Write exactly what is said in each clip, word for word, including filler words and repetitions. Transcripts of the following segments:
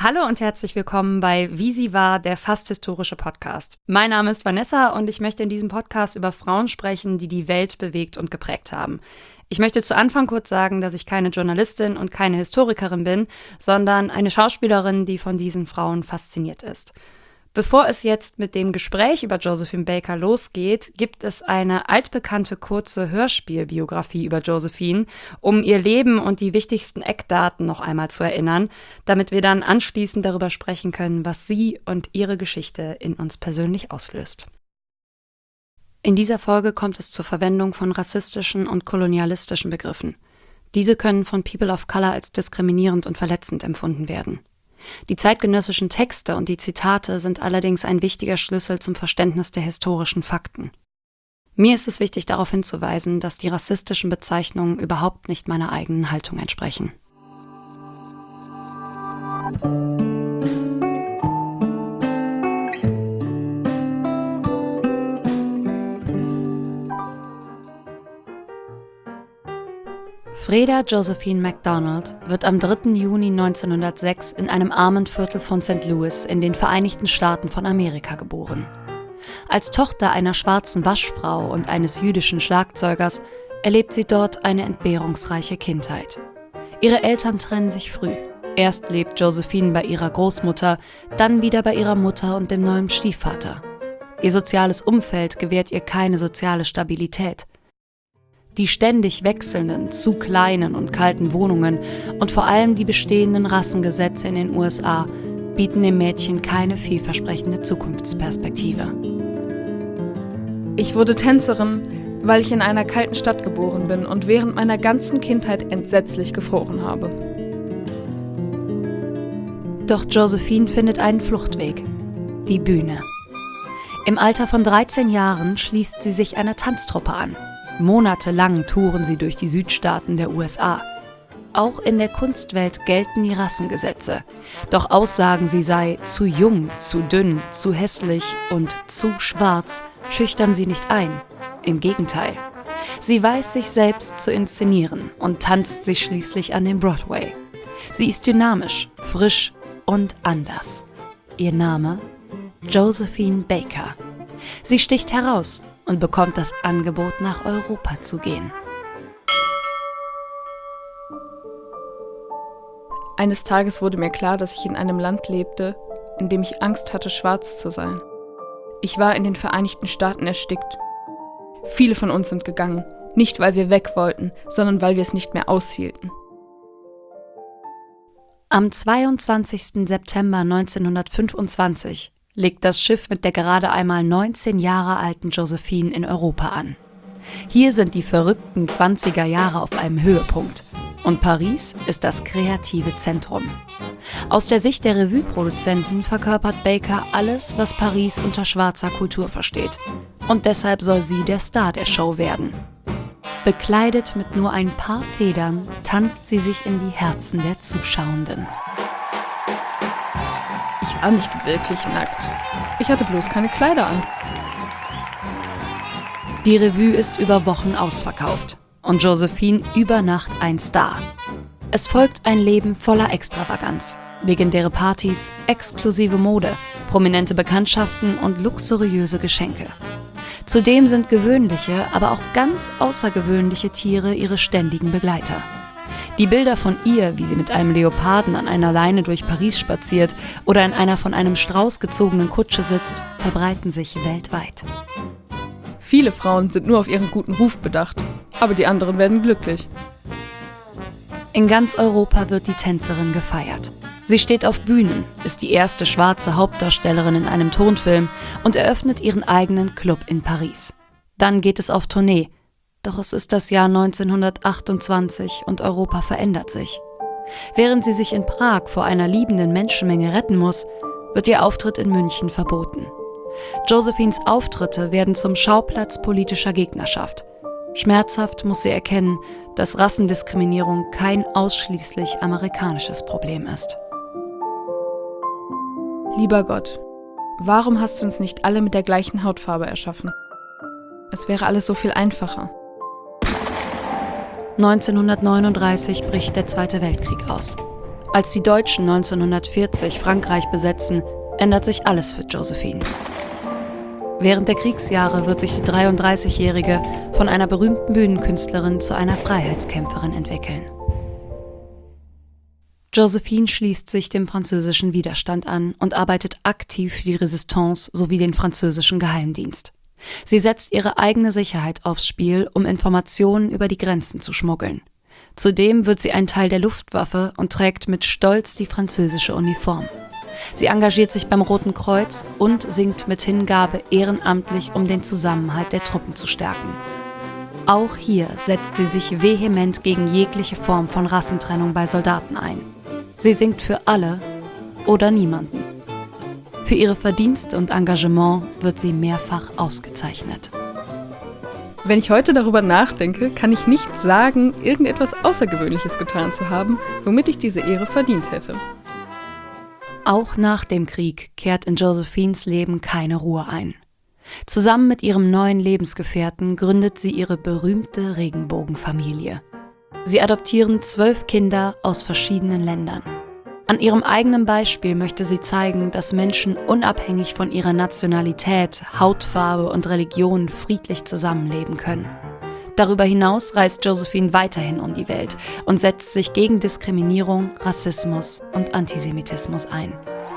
Hallo und herzlich willkommen bei Wie sie war, der fast historische Podcast. Mein Name ist Vanessa und ich möchte in diesem Podcast über Frauen sprechen, die die Welt bewegt und geprägt haben. Ich möchte zu Anfang kurz sagen, dass ich keine Journalistin und keine Historikerin bin, sondern eine Schauspielerin, die von diesen Frauen fasziniert ist. Bevor es jetzt mit dem Gespräch über Josephine Baker losgeht, gibt es eine altbekannte kurze Hörspielbiografie über Josephine, um ihr Leben und die wichtigsten Eckdaten noch einmal zu erinnern, damit wir dann anschließend darüber sprechen können, was sie und ihre Geschichte in uns persönlich auslöst. In dieser Folge kommt es zur Verwendung von rassistischen und kolonialistischen Begriffen. Diese können von People of Color als diskriminierend und verletzend empfunden werden. Die zeitgenössischen Texte und die Zitate sind allerdings ein wichtiger Schlüssel zum Verständnis der historischen Fakten. Mir ist es wichtig, darauf hinzuweisen, dass die rassistischen Bezeichnungen überhaupt nicht meiner eigenen Haltung entsprechen. Freda Josephine MacDonald wird am dritten Juni neunzehnhundertsechs in einem armen Viertel von Sankt Louis in den Vereinigten Staaten von Amerika geboren. Als Tochter einer schwarzen Waschfrau und eines jüdischen Schlagzeugers erlebt sie dort eine entbehrungsreiche Kindheit. Ihre Eltern trennen sich früh. Erst lebt Josephine bei ihrer Großmutter, dann wieder bei ihrer Mutter und dem neuen Stiefvater. Ihr soziales Umfeld gewährt ihr keine soziale Stabilität. Die ständig wechselnden, zu kleinen und kalten Wohnungen und vor allem die bestehenden Rassengesetze in den U S A bieten dem Mädchen keine vielversprechende Zukunftsperspektive. Ich wurde Tänzerin, weil ich in einer kalten Stadt geboren bin und während meiner ganzen Kindheit entsetzlich gefroren habe. Doch Josephine findet einen Fluchtweg: die Bühne. Im Alter von dreizehn Jahren schließt sie sich einer Tanztruppe an. Monatelang touren sie durch die Südstaaten der U S A. Auch in der Kunstwelt gelten die Rassengesetze. Doch Aussagen, sie sei zu jung, zu dünn, zu hässlich und zu schwarz, schüchtern sie nicht ein. Im Gegenteil. Sie weiß, sich selbst zu inszenieren und tanzt sich schließlich an den Broadway. Sie ist dynamisch, frisch und anders. Ihr Name? Josephine Baker. Sie sticht heraus und bekommt das Angebot, nach Europa zu gehen. Eines Tages wurde mir klar, dass ich in einem Land lebte, in dem ich Angst hatte, schwarz zu sein. Ich war in den Vereinigten Staaten erstickt. Viele von uns sind gegangen, nicht weil wir weg wollten, sondern weil wir es nicht mehr aushielten. Am zweiundzwanzigsten September neunzehnhundertfünfundzwanzig legt das Schiff mit der gerade einmal neunzehn Jahre alten Josephine in Europa an. Hier sind die verrückten zwanziger Jahre auf einem Höhepunkt. Und Paris ist das kreative Zentrum. Aus der Sicht der Revue-Produzenten verkörpert Baker alles, was Paris unter schwarzer Kultur versteht. Und deshalb soll sie der Star der Show werden. Bekleidet mit nur ein paar Federn tanzt sie sich in die Herzen der Zuschauenden. Ich war nicht wirklich nackt. Ich hatte bloß keine Kleider an. Die Revue ist über Wochen ausverkauft und Josephine über Nacht ein Star. Es folgt ein Leben voller Extravaganz, legendäre Partys, exklusive Mode, prominente Bekanntschaften und luxuriöse Geschenke. Zudem sind gewöhnliche, aber auch ganz außergewöhnliche Tiere ihre ständigen Begleiter. Die Bilder von ihr, wie sie mit einem Leoparden an einer Leine durch Paris spaziert oder in einer von einem Strauß gezogenen Kutsche sitzt, verbreiten sich weltweit. Viele Frauen sind nur auf ihren guten Ruf bedacht, aber die anderen werden glücklich. In ganz Europa wird die Tänzerin gefeiert. Sie steht auf Bühnen, ist die erste schwarze Hauptdarstellerin in einem Tonfilm und eröffnet ihren eigenen Club in Paris. Dann geht es auf Tournee. Doch es ist das Jahr neunzehnhundertachtundzwanzig und Europa verändert sich. Während sie sich in Prag vor einer liebenden Menschenmenge retten muss, wird ihr Auftritt in München verboten. Josephines Auftritte werden zum Schauplatz politischer Gegnerschaft. Schmerzhaft muss sie erkennen, dass Rassendiskriminierung kein ausschließlich amerikanisches Problem ist. Lieber Gott, warum hast du uns nicht alle mit der gleichen Hautfarbe erschaffen? Es wäre alles so viel einfacher. neunzehnhundertneununddreißig bricht der Zweite Weltkrieg aus. Als die Deutschen neunzehnhundertvierzig Frankreich besetzen, ändert sich alles für Josephine. Während der Kriegsjahre wird sich die dreiunddreißigjährige von einer berühmten Bühnenkünstlerin zu einer Freiheitskämpferin entwickeln. Josephine schließt sich dem französischen Widerstand an und arbeitet aktiv für die Resistance sowie den französischen Geheimdienst. Sie setzt ihre eigene Sicherheit aufs Spiel, um Informationen über die Grenzen zu schmuggeln. Zudem wird sie ein Teil der Luftwaffe und trägt mit Stolz die französische Uniform. Sie engagiert sich beim Roten Kreuz und singt mit Hingabe ehrenamtlich, um den Zusammenhalt der Truppen zu stärken. Auch hier setzt sie sich vehement gegen jegliche Form von Rassentrennung bei Soldaten ein. Sie singt für alle oder niemanden. Für ihre Verdienste und Engagement wird sie mehrfach ausgezeichnet. Wenn ich heute darüber nachdenke, kann ich nicht sagen, irgendetwas Außergewöhnliches getan zu haben, womit ich diese Ehre verdient hätte. Auch nach dem Krieg kehrt in Josephines Leben keine Ruhe ein. Zusammen mit ihrem neuen Lebensgefährten gründet sie ihre berühmte Regenbogenfamilie. Sie adoptieren zwölf Kinder aus verschiedenen Ländern. An ihrem eigenen Beispiel möchte sie zeigen, dass Menschen unabhängig von ihrer Nationalität, Hautfarbe und Religion friedlich zusammenleben können. Darüber hinaus reist Josephine weiterhin um die Welt und setzt sich gegen Diskriminierung, Rassismus und Antisemitismus ein.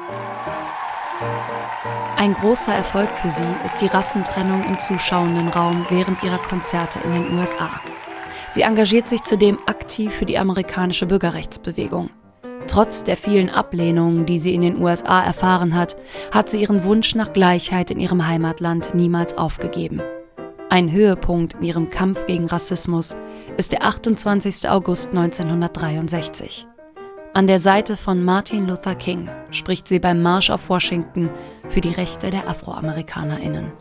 Ein großer Erfolg für sie ist die Rassentrennung im zuschauenden Raum während ihrer Konzerte in den U S A. Sie engagiert sich zudem aktiv für die amerikanische Bürgerrechtsbewegung. Trotz der vielen Ablehnungen, die sie in den U S A erfahren hat, hat sie ihren Wunsch nach Gleichheit in ihrem Heimatland niemals aufgegeben. Ein Höhepunkt in ihrem Kampf gegen Rassismus ist der achtundzwanzigster August neunzehnhundertdreiundsechzig. An der Seite von Martin Luther King spricht sie beim Marsch auf Washington für die Rechte der AfroamerikanerInnen.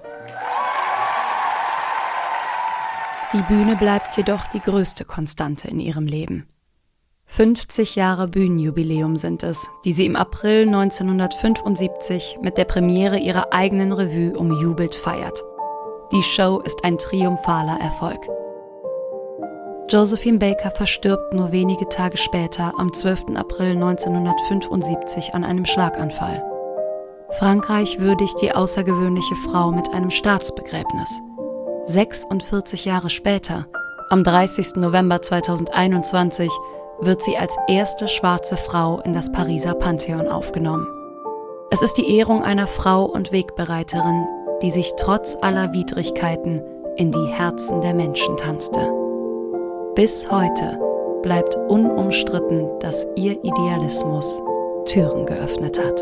Die Bühne bleibt jedoch die größte Konstante in ihrem Leben. fünfzig Jahre Bühnenjubiläum sind es, die sie im April neunzehnhundertfünfundsiebzig mit der Premiere ihrer eigenen Revue umjubelt feiert. Die Show ist ein triumphaler Erfolg. Josephine Baker verstirbt nur wenige Tage später am zwölften April neunzehnhundertfünfundsiebzig an einem Schlaganfall. Frankreich würdigt die außergewöhnliche Frau mit einem Staatsbegräbnis. sechsundvierzig Jahre später, am dreißigsten November zweitausendeinundzwanzig, wird sie als erste schwarze Frau in das Pariser Pantheon aufgenommen. Es ist die Ehrung einer Frau und Wegbereiterin, die sich trotz aller Widrigkeiten in die Herzen der Menschen tanzte. Bis heute bleibt unumstritten, dass ihr Idealismus Türen geöffnet hat.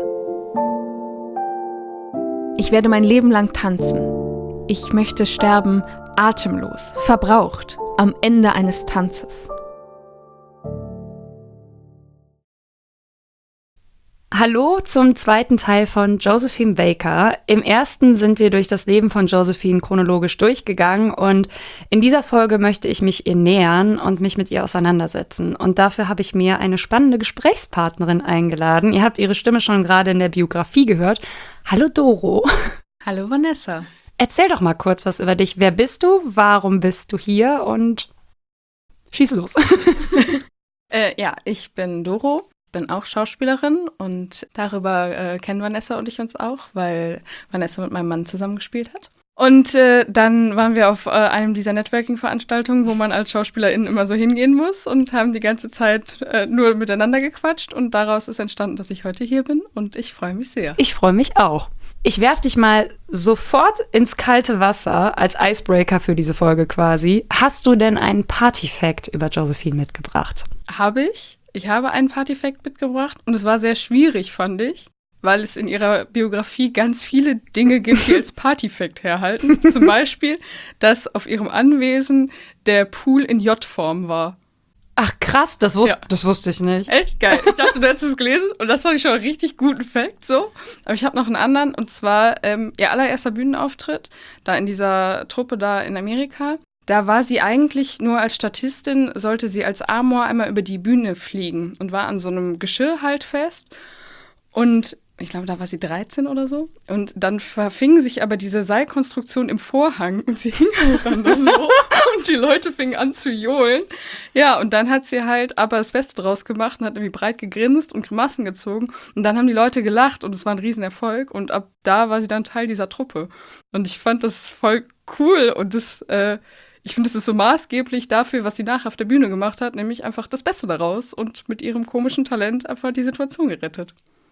Ich werde mein Leben lang tanzen. Ich möchte sterben, atemlos, verbraucht, am Ende eines Tanzes. Hallo zum zweiten Teil von Josephine Baker. Im ersten sind wir durch das Leben von Josephine chronologisch durchgegangen und in dieser Folge möchte ich mich ihr nähern und mich mit ihr auseinandersetzen. Und dafür habe ich mir eine spannende Gesprächspartnerin eingeladen. Ihr habt ihre Stimme schon gerade in der Biografie gehört. Hallo Doro. Hallo Vanessa. Erzähl doch mal kurz was über dich. Wer bist du? Warum bist du hier? Und schieß los. äh, ja, ich bin Doro. Bin auch Schauspielerin und darüber äh, kennen Vanessa und ich uns auch, weil Vanessa mit meinem Mann zusammengespielt hat. Und äh, dann waren wir auf äh, einem dieser Networking-Veranstaltungen, wo man als Schauspielerin immer so hingehen muss und haben die ganze Zeit äh, nur miteinander gequatscht und daraus ist entstanden, dass ich heute hier bin und ich freue mich sehr. Ich freue mich auch. Ich werfe dich mal sofort ins kalte Wasser als Icebreaker für diese Folge quasi. Hast du denn einen Party-Fact über Josephine mitgebracht? Habe ich. Ich habe einen Party-Fact mitgebracht und es war sehr schwierig, fand ich, weil es in ihrer Biografie ganz viele Dinge gibt, die als Party-Fact herhalten. Zum Beispiel, dass auf ihrem Anwesen der Pool in J-Form war. Ach krass, das, wus- ja. das wusste ich nicht. Echt geil. Ich dachte, du hättest es gelesen und das fand ich schon einen richtig guten Fact. So. Aber ich habe noch einen anderen und zwar ähm, ihr allererster Bühnenauftritt, da in dieser Truppe da in Amerika. Da war sie eigentlich nur als Statistin, sollte sie als Amor einmal über die Bühne fliegen und war an so einem Geschirr halt fest. Und ich glaube, da war sie dreizehn oder so. Und dann verfing sich aber diese Seilkonstruktion im Vorhang und sie hing halt dann da so und die Leute fingen an zu johlen. Ja, und dann hat sie halt aber das Beste draus gemacht und hat irgendwie breit gegrinst und Grimassen gezogen. Und dann haben die Leute gelacht und es war ein Riesenerfolg. Und ab da war sie dann Teil dieser Truppe. Und ich fand das voll cool und das, äh, ich finde, es ist so maßgeblich dafür, was sie nachher auf der Bühne gemacht hat, nämlich einfach das Beste daraus und mit ihrem komischen Talent einfach die Situation gerettet.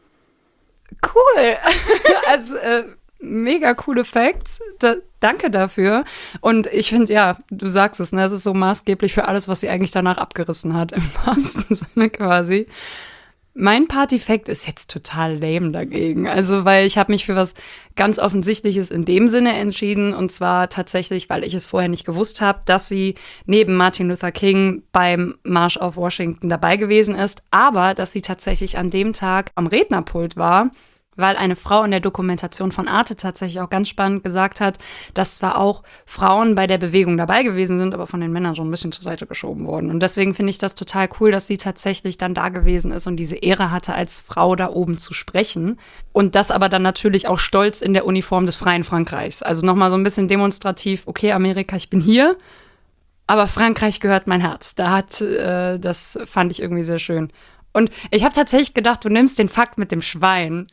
Cool. Also äh, mega coole Facts. Da, danke dafür. Und ich finde, ja, du sagst es, ne, es ist so maßgeblich für alles, was sie eigentlich danach abgerissen hat, im wahrsten Sinne quasi. Mein Party-Fact ist jetzt total lame dagegen. Also, weil ich habe mich für was ganz Offensichtliches in dem Sinne entschieden. Und zwar tatsächlich, weil ich es vorher nicht gewusst habe, dass sie neben Martin Luther King beim Marsch auf Washington dabei gewesen ist. Aber dass sie tatsächlich an dem Tag am Rednerpult war, weil eine Frau in der Dokumentation von Arte tatsächlich auch ganz spannend gesagt hat, dass zwar auch Frauen bei der Bewegung dabei gewesen sind, aber von den Männern so ein bisschen zur Seite geschoben wurden. Und deswegen finde ich das total cool, dass sie tatsächlich dann da gewesen ist und diese Ehre hatte, als Frau da oben zu sprechen. Und das aber dann natürlich auch stolz in der Uniform des Freien Frankreichs. Also nochmal so ein bisschen demonstrativ, okay, Amerika, ich bin hier, aber Frankreich gehört mein Herz. Da hat, äh, das fand ich irgendwie sehr schön. Und ich habe tatsächlich gedacht, du nimmst den Fakt mit dem Schwein.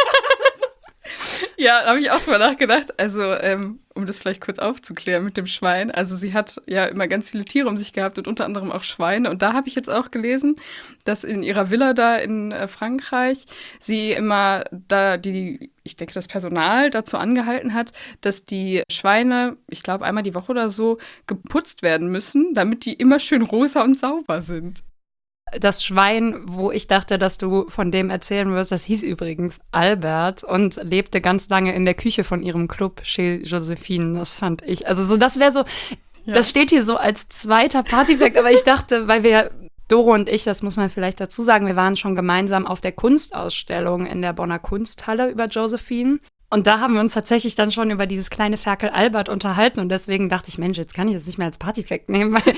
Ja, da habe ich auch drüber nachgedacht. Also, ähm, um das vielleicht kurz aufzuklären mit dem Schwein. Also, sie hat ja immer ganz viele Tiere um sich gehabt und unter anderem auch Schweine. Und da habe ich jetzt auch gelesen, dass in ihrer Villa da in äh, Frankreich sie immer da die, ich denke, das Personal dazu angehalten hat, dass die Schweine, ich glaube, einmal die Woche oder so, geputzt werden müssen, damit die immer schön rosa und sauber sind. Das Schwein, wo ich dachte, dass du von dem erzählen wirst, das hieß übrigens Albert und lebte ganz lange in der Küche von ihrem Club chez Josephine. Das fand ich, also so, das wäre so, ja. Das steht hier so als zweiter Partyfact, aber ich dachte, weil wir, Doro und ich, das muss man vielleicht dazu sagen, wir waren schon gemeinsam auf der Kunstausstellung in der Bonner Kunsthalle über Josephine. Und da haben wir uns tatsächlich dann schon über dieses kleine Ferkel Albert unterhalten. Und deswegen dachte ich, Mensch, jetzt kann ich das nicht mehr als Partyfact nehmen. Weil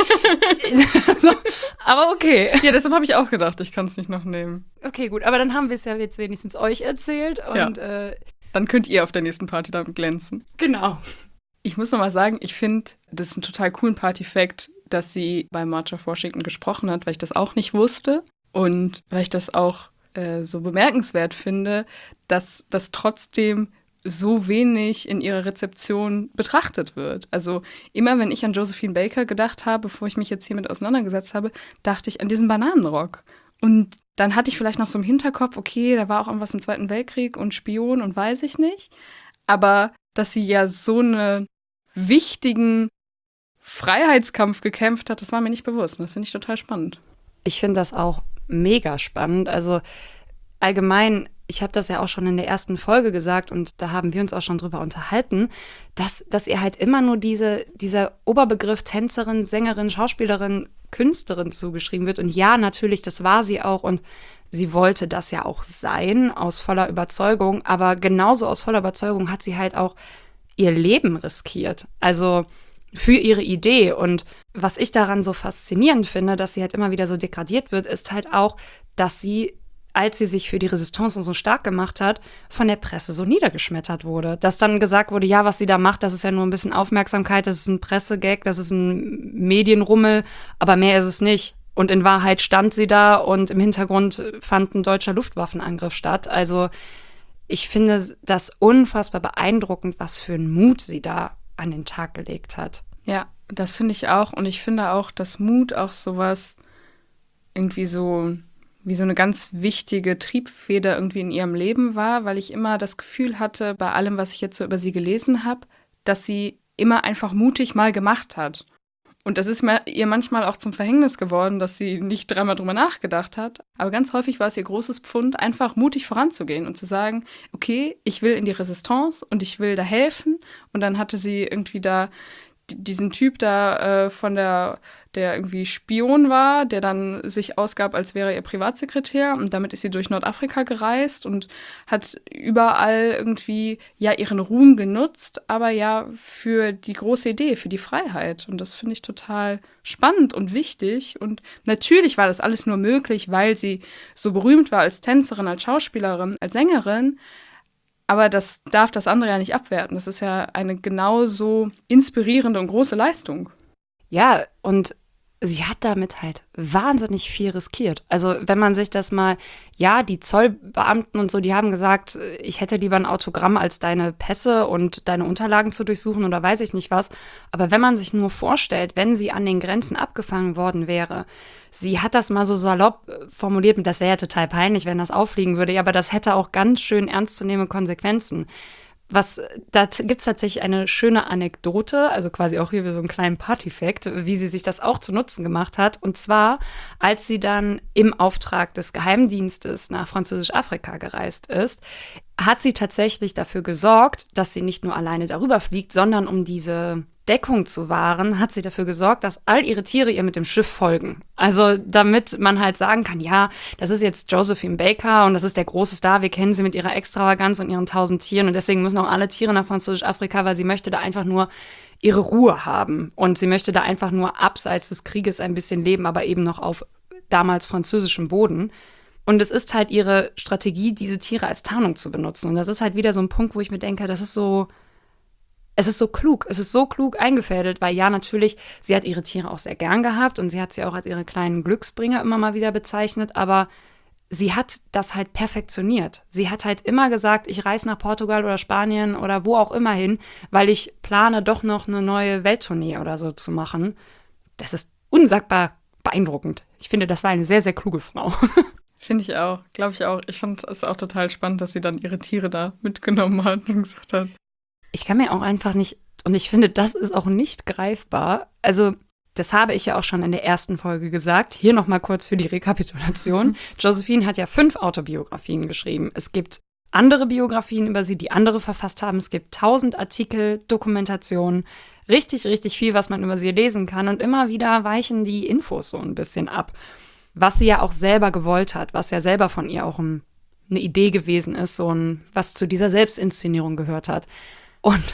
so, aber okay. Ja, deshalb habe ich auch gedacht, ich kann es nicht noch nehmen. Okay, gut. Aber dann haben wir es ja jetzt wenigstens euch erzählt. Und ja. äh, dann könnt ihr auf der nächsten Party damit glänzen. Genau. Ich muss noch mal sagen, ich finde, das ist ein total coolen Partyfact, dass sie beim March of Washington gesprochen hat, weil ich das auch nicht wusste. Und weil ich das auch äh, so bemerkenswert finde, dass das trotzdem so wenig in ihrer Rezeption betrachtet wird. Also immer, wenn ich an Josephine Baker gedacht habe, bevor ich mich jetzt hiermit auseinandergesetzt habe, dachte ich an diesen Bananenrock. Und dann hatte ich vielleicht noch so im Hinterkopf, okay, da war auch irgendwas im Zweiten Weltkrieg und Spion und weiß ich nicht. Aber dass sie ja so einen wichtigen Freiheitskampf gekämpft hat, das war mir nicht bewusst. Das finde ich total spannend. Ich finde das auch mega spannend. Also allgemein, ich habe das ja auch schon in der ersten Folge gesagt und da haben wir uns auch schon drüber unterhalten, dass, dass ihr halt immer nur diese, dieser Oberbegriff Tänzerin, Sängerin, Schauspielerin, Künstlerin zugeschrieben wird. Und ja, natürlich, das war sie auch und sie wollte das ja auch sein, aus voller Überzeugung. Aber genauso aus voller Überzeugung hat sie halt auch ihr Leben riskiert. Also für ihre Idee. Und was ich daran so faszinierend finde, dass sie halt immer wieder so degradiert wird, ist halt auch, dass sie, als sie sich für die Resistance so stark gemacht hat, von der Presse so niedergeschmettert wurde. Dass dann gesagt wurde, ja, was sie da macht, das ist ja nur ein bisschen Aufmerksamkeit, das ist ein Pressegag, das ist ein Medienrummel, aber mehr ist es nicht. Und in Wahrheit stand sie da und im Hintergrund fand ein deutscher Luftwaffenangriff statt. Also ich finde das unfassbar beeindruckend, was für einen Mut sie da an den Tag gelegt hat. Ja, das finde ich auch. Und ich finde auch, dass Mut auch sowas irgendwie so wie so eine ganz wichtige Triebfeder irgendwie in ihrem Leben war, weil ich immer das Gefühl hatte, bei allem, was ich jetzt so über sie gelesen habe, dass sie immer einfach mutig mal gemacht hat. Und das ist ihr manchmal auch zum Verhängnis geworden, dass sie nicht dreimal drüber nachgedacht hat. Aber ganz häufig war es ihr großes Pfund, einfach mutig voranzugehen und zu sagen, okay, ich will in die Resistance und ich will da helfen. Und dann hatte sie irgendwie da diesen Typ da äh, von der der irgendwie Spion war, der dann sich ausgab, als wäre er ihr Privatsekretär. Und damit ist sie durch Nordafrika gereist und hat überall irgendwie ja ihren Ruhm genutzt, aber ja für die große Idee, für die Freiheit. Und das finde ich total spannend und wichtig. Und natürlich war das alles nur möglich, weil sie so berühmt war als Tänzerin, als Schauspielerin, als Sängerin. Aber das darf das andere ja nicht abwerten. Das ist ja eine genauso inspirierende und große Leistung. Ja, und sie hat damit halt wahnsinnig viel riskiert. Also wenn man sich das mal, ja, die Zollbeamten und so, die haben gesagt, ich hätte lieber ein Autogramm als deine Pässe und deine Unterlagen zu durchsuchen oder weiß ich nicht was. Aber wenn man sich nur vorstellt, wenn sie an den Grenzen abgefangen worden wäre, sie hat das mal so salopp formuliert, das wäre ja total peinlich, wenn das auffliegen würde, ja, aber das hätte auch ganz schön ernstzunehmende Konsequenzen. Was, da gibt es tatsächlich eine schöne Anekdote, also quasi auch hier so einen kleinen Partyfact, wie sie sich das auch zu Nutzen gemacht hat. Und zwar, als sie dann im Auftrag des Geheimdienstes nach Französisch-Afrika gereist ist, hat sie tatsächlich dafür gesorgt, dass sie nicht nur alleine darüber fliegt, sondern um diese Deckung zu wahren, hat sie dafür gesorgt, dass all ihre Tiere ihr mit dem Schiff folgen. Also damit man halt sagen kann, ja, das ist jetzt Josephine Baker und das ist der große Star, wir kennen sie mit ihrer Extravaganz und ihren tausend Tieren und deswegen müssen auch alle Tiere nach Französisch-Afrika, weil sie möchte da einfach nur ihre Ruhe haben und sie möchte da einfach nur abseits des Krieges ein bisschen leben, aber eben noch auf damals französischem Boden. Und es ist halt ihre Strategie, diese Tiere als Tarnung zu benutzen. Und das ist halt wieder so ein Punkt, wo ich mir denke, das ist so, es ist so klug, es ist so klug eingefädelt, weil ja, natürlich, sie hat ihre Tiere auch sehr gern gehabt und sie hat sie auch als ihre kleinen Glücksbringer immer mal wieder bezeichnet, aber sie hat das halt perfektioniert. Sie hat halt immer gesagt, ich reise nach Portugal oder Spanien oder wo auch immer hin, weil ich plane, doch noch eine neue Welttournee oder so zu machen. Das ist unsagbar beeindruckend. Ich finde, das war eine sehr, sehr kluge Frau. Finde ich auch, glaube ich auch. Ich fand es auch total spannend, dass sie dann ihre Tiere da mitgenommen hat und gesagt hat. Ich kann mir auch einfach nicht, und ich finde, das ist auch nicht greifbar. Also, das habe ich ja auch schon in der ersten Folge gesagt. Hier nochmal kurz für die Rekapitulation. Mhm. Josephine hat ja fünf Autobiografien geschrieben. Es gibt andere Biografien über sie, die andere verfasst haben. Es gibt tausend Artikel, Dokumentationen, richtig, richtig viel, was man über sie lesen kann. Und immer wieder weichen die Infos so ein bisschen ab. Was sie ja auch selber gewollt hat, was ja selber von ihr auch ein, eine Idee gewesen ist, so ein, was zu dieser Selbstinszenierung gehört hat. Und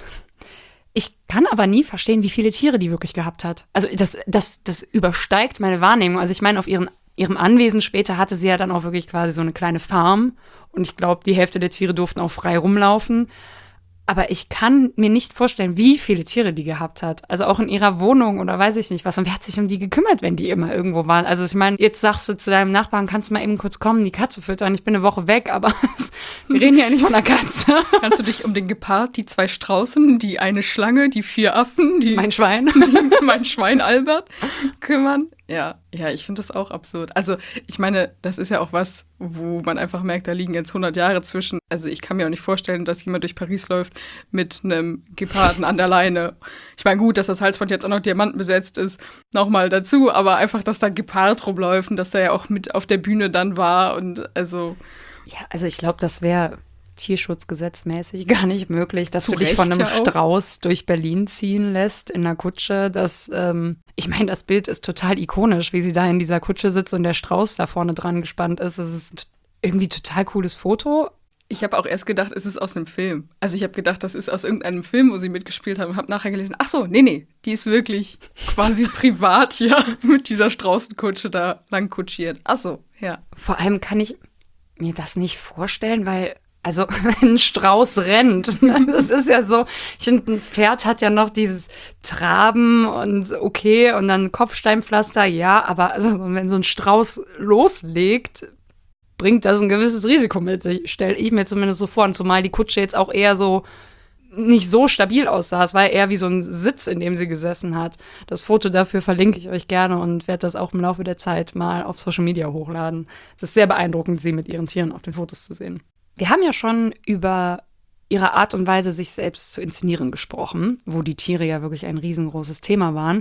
ich kann aber nie verstehen, wie viele Tiere die wirklich gehabt hat. Also das, das, das übersteigt meine Wahrnehmung. Also ich meine, auf ihren, ihrem Anwesen später hatte sie ja dann auch wirklich quasi so eine kleine Farm. Und ich glaube, die Hälfte der Tiere durften auch frei rumlaufen. Aber ich kann mir nicht vorstellen, wie viele Tiere die gehabt hat. Also auch in ihrer Wohnung oder weiß ich nicht was. Und wer hat sich um die gekümmert, wenn die immer irgendwo waren? Also ich meine, jetzt sagst du zu deinem Nachbarn, kannst du mal eben kurz kommen, die Katze füttern. Ich bin eine Woche weg, aber wir reden ja nicht von einer Katze. Kannst du dich um den Gepard, die zwei Straußen, die eine Schlange, die vier Affen, die mein Schwein, die, mein Schwein Albert kümmern? Ja, ja, ich finde das auch absurd. Also ich meine, das ist ja auch was, wo man einfach merkt, da liegen jetzt hundert Jahre zwischen. Also ich kann mir auch nicht vorstellen, dass jemand durch Paris läuft mit einem Geparden an der Leine. Ich meine, gut, dass das Halsband jetzt auch noch diamantenbesetzt ist, nochmal dazu, aber einfach, dass da Gepard rumläuft und dass der ja auch mit auf der Bühne dann war und also. Ja, also ich glaube, das wäre tierschutzgesetzmäßig gar nicht möglich, dass Zu du dich Recht von einem ja auch. Strauß durch Berlin ziehen lässt in einer Kutsche. Das, ähm, ich meine, das Bild ist total ikonisch, wie sie da in dieser Kutsche sitzt und der Strauß da vorne dran gespannt ist. Es ist irgendwie ein total cooles Foto. Ich habe auch erst gedacht, es ist aus einem Film. Also ich habe gedacht, das ist aus irgendeinem Film, wo sie mitgespielt haben und habe nachher gelesen, ach so, nee, nee, die ist wirklich quasi privat ja mit dieser Straußenkutsche da lang kutschiert. Ach so, ja. Vor allem kann ich mir das nicht vorstellen, weil also wenn ein Strauß rennt, das ist ja so, ich finde, ein Pferd hat ja noch dieses Traben und okay und dann Kopfsteinpflaster, ja, aber also wenn so ein Strauß loslegt, bringt das ein gewisses Risiko mit sich, stelle ich mir zumindest so vor. Und zumal die Kutsche jetzt auch eher so nicht so stabil aussah. Es war eher wie so ein Sitz, in dem sie gesessen hat. Das Foto dafür verlinke ich euch gerne und werde das auch im Laufe der Zeit mal auf Social Media hochladen. Es ist sehr beeindruckend, sie mit ihren Tieren auf den Fotos zu sehen. Wir haben ja schon über ihre Art und Weise, sich selbst zu inszenieren, gesprochen, wo die Tiere ja wirklich ein riesengroßes Thema waren.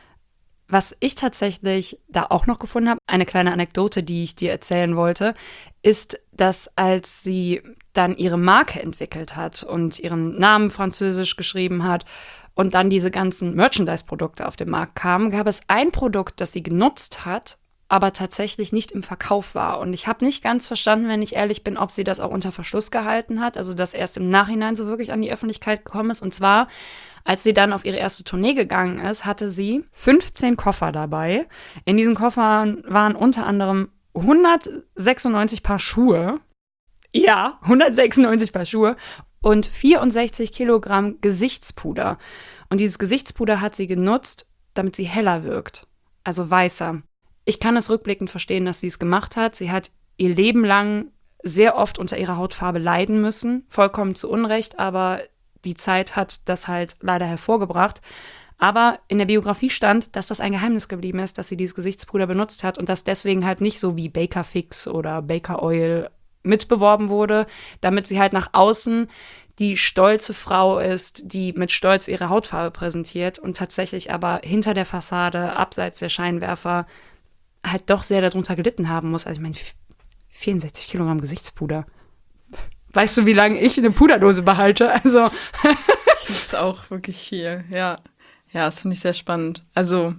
Was ich tatsächlich da auch noch gefunden habe, eine kleine Anekdote, die ich dir erzählen wollte, ist, dass als sie dann ihre Marke entwickelt hat und ihren Namen französisch geschrieben hat und dann diese ganzen Merchandise-Produkte auf den Markt kamen, gab es ein Produkt, das sie genutzt hat, aber tatsächlich nicht im Verkauf war. Und ich habe nicht ganz verstanden, wenn ich ehrlich bin, ob sie das auch unter Verschluss gehalten hat, also dass erst im Nachhinein so wirklich an die Öffentlichkeit gekommen ist. Und zwar, als sie dann auf ihre erste Tournee gegangen ist, hatte sie fünfzehn Koffer dabei. In diesen Koffern waren unter anderem hundertsechsundneunzig Paar Schuhe. Ja, hundertsechsundneunzig Paar Schuhe und vierundsechzig Kilogramm Gesichtspuder. Und dieses Gesichtspuder hat sie genutzt, damit sie heller wirkt, also weißer. Ich kann es rückblickend verstehen, dass sie es gemacht hat. Sie hat ihr Leben lang sehr oft unter ihrer Hautfarbe leiden müssen, vollkommen zu Unrecht, aber die Zeit hat das halt leider hervorgebracht. Aber in der Biografie stand, dass das ein Geheimnis geblieben ist, dass sie dieses Gesichtspuder benutzt hat und dass deswegen halt nicht so wie Baker Fix oder Baker Oil mitbeworben wurde, damit sie halt nach außen die stolze Frau ist, die mit Stolz ihre Hautfarbe präsentiert und tatsächlich aber hinter der Fassade, abseits der Scheinwerfer, halt doch sehr darunter gelitten haben muss. Also ich meine, vierundsechzig Kilogramm Gesichtspuder. Weißt du, wie lange ich eine Puderdose behalte? Also das ist auch wirklich viel, ja. Ja, das finde ich sehr spannend. Also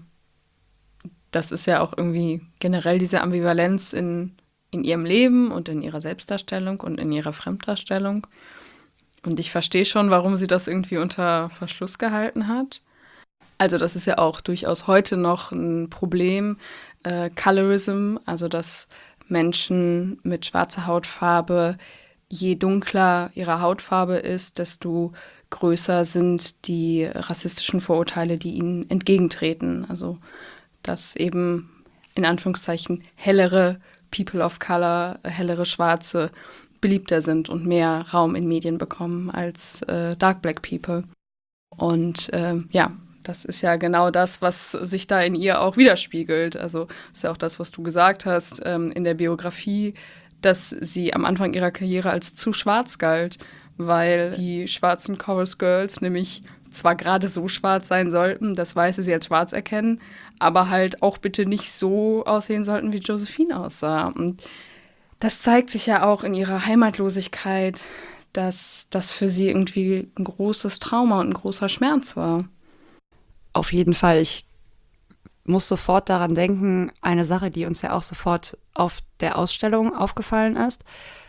das ist ja auch irgendwie generell diese Ambivalenz in in ihrem Leben und in ihrer Selbstdarstellung und in ihrer Fremddarstellung. Und ich verstehe schon, warum sie das irgendwie unter Verschluss gehalten hat. Also das ist ja auch durchaus heute noch ein Problem, äh, Colorism, also dass Menschen mit schwarzer Hautfarbe, je dunkler ihre Hautfarbe ist, desto größer sind die rassistischen Vorurteile, die ihnen entgegentreten. Also dass eben in Anführungszeichen hellere People of Color, hellere Schwarze, beliebter sind und mehr Raum in Medien bekommen als äh, Dark Black People. Und ähm, ja, das ist ja genau das, was sich da in ihr auch widerspiegelt. Also das ist ja auch das, was du gesagt hast ähm, in der Biografie, dass sie am Anfang ihrer Karriere als zu schwarz galt, weil die schwarzen Chorus Girls nämlich zwar gerade so schwarz sein sollten, dass Weiße sie als schwarz erkennen, aber halt auch bitte nicht so aussehen sollten, wie Josephine aussah. Und das zeigt sich ja auch in ihrer Heimatlosigkeit, dass das für sie irgendwie ein großes Trauma und ein großer Schmerz war. Auf jeden Fall. Ich muss sofort daran denken, eine Sache, die uns ja auch sofort auf der Ausstellung aufgefallen ist.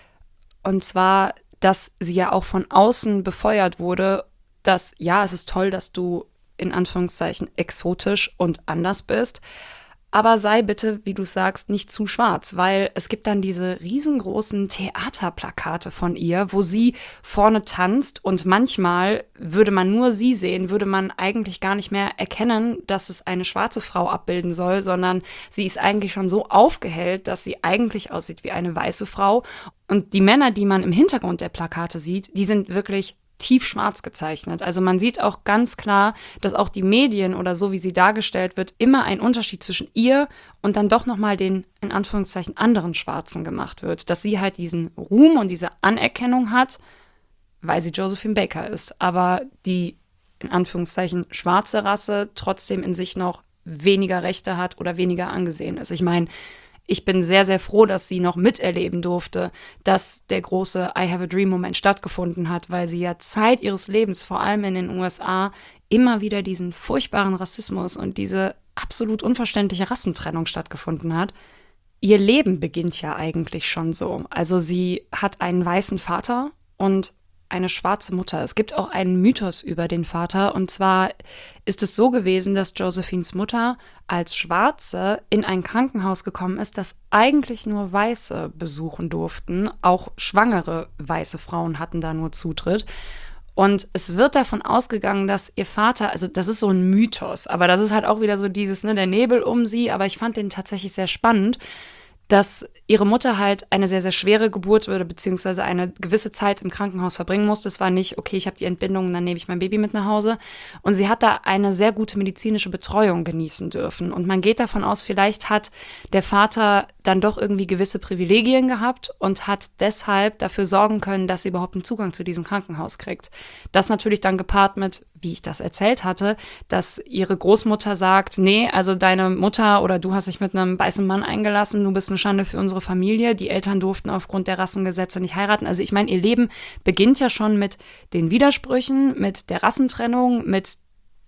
Und zwar, dass sie ja auch von außen befeuert wurde, dass, ja, es ist toll, dass du in Anführungszeichen exotisch und anders bist, aber sei bitte, wie du sagst, nicht zu schwarz, weil es gibt dann diese riesengroßen Theaterplakate von ihr, wo sie vorne tanzt und manchmal würde man nur sie sehen, würde man eigentlich gar nicht mehr erkennen, dass es eine schwarze Frau abbilden soll, sondern sie ist eigentlich schon so aufgehellt, dass sie eigentlich aussieht wie eine weiße Frau. Und die Männer, die man im Hintergrund der Plakate sieht, die sind wirklich tiefschwarz gezeichnet. Also man sieht auch ganz klar, dass auch die Medien oder so, wie sie dargestellt wird, immer ein Unterschied zwischen ihr und dann doch nochmal den, in Anführungszeichen, anderen Schwarzen gemacht wird. Dass sie halt diesen Ruhm und diese Anerkennung hat, weil sie Josephine Baker ist. Aber die, in Anführungszeichen, schwarze Rasse trotzdem in sich noch weniger Rechte hat oder weniger angesehen ist. Ich meine, ich bin sehr, sehr froh, dass sie noch miterleben durfte, dass der große I Have a Dream-Moment stattgefunden hat, weil sie ja Zeit ihres Lebens, vor allem in den U S A, immer wieder diesen furchtbaren Rassismus und diese absolut unverständliche Rassentrennung stattgefunden hat. Ihr Leben beginnt ja eigentlich schon so. Also sie hat einen weißen Vater und eine schwarze Mutter. Es gibt auch einen Mythos über den Vater, und zwar ist es so gewesen, dass Josephines Mutter als Schwarze in ein Krankenhaus gekommen ist, das eigentlich nur Weiße besuchen durften. Auch schwangere weiße Frauen hatten da nur Zutritt. Und es wird davon ausgegangen, dass ihr Vater, also das ist so ein Mythos, aber das ist halt auch wieder so dieses, ne, der Nebel um sie, aber ich fand den tatsächlich sehr spannend, dass ihre Mutter halt eine sehr, sehr schwere Geburt würde, beziehungsweise eine gewisse Zeit im Krankenhaus verbringen musste. Es war nicht, okay, ich habe die Entbindung und dann nehme ich mein Baby mit nach Hause. Und sie hat da eine sehr gute medizinische Betreuung genießen dürfen. Und man geht davon aus, vielleicht hat der Vater dann doch irgendwie gewisse Privilegien gehabt und hat deshalb dafür sorgen können, dass sie überhaupt einen Zugang zu diesem Krankenhaus kriegt. Das natürlich dann gepaart mit, wie ich das erzählt hatte, dass ihre Großmutter sagt, nee, also deine Mutter oder du hast dich mit einem weißen Mann eingelassen, du bist eine Schande für unsere Familie. Die Eltern durften aufgrund der Rassengesetze nicht heiraten. Also ich meine, ihr Leben beginnt ja schon mit den Widersprüchen, mit der Rassentrennung, mit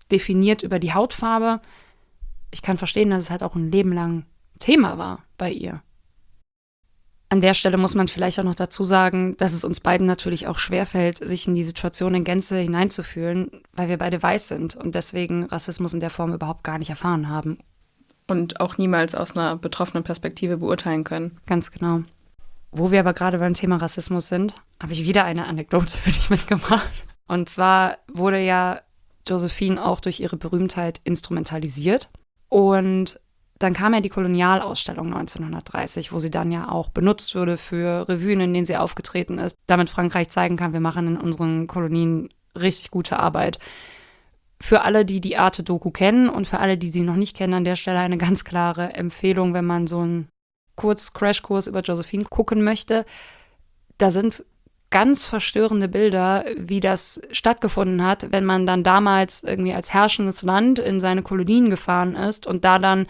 definiert über die Hautfarbe. Ich kann verstehen, dass es halt auch ein Leben lang Thema war bei ihr. An der Stelle muss man vielleicht auch noch dazu sagen, dass es uns beiden natürlich auch schwerfällt, sich in die Situation in Gänze hineinzufühlen, weil wir beide weiß sind und deswegen Rassismus in der Form überhaupt gar nicht erfahren haben. Und auch niemals aus einer betroffenen Perspektive beurteilen können. Ganz genau. Wo wir aber gerade beim Thema Rassismus sind, habe ich wieder eine Anekdote für dich mitgebracht. Und zwar wurde ja Josephine auch durch ihre Berühmtheit instrumentalisiert. Und dann kam ja die Kolonialausstellung neunzehnhundertdreißig, wo sie dann ja auch benutzt wurde für Revuen, in denen sie aufgetreten ist, damit Frankreich zeigen kann, wir machen in unseren Kolonien richtig gute Arbeit. Für alle, die die Arte-Doku kennen und für alle, die sie noch nicht kennen, an der Stelle eine ganz klare Empfehlung, wenn man so einen Kurz-Crashkurs über Josephine gucken möchte. Da sind ganz verstörende Bilder, wie das stattgefunden hat, wenn man dann damals irgendwie als herrschendes Land in seine Kolonien gefahren ist und da dann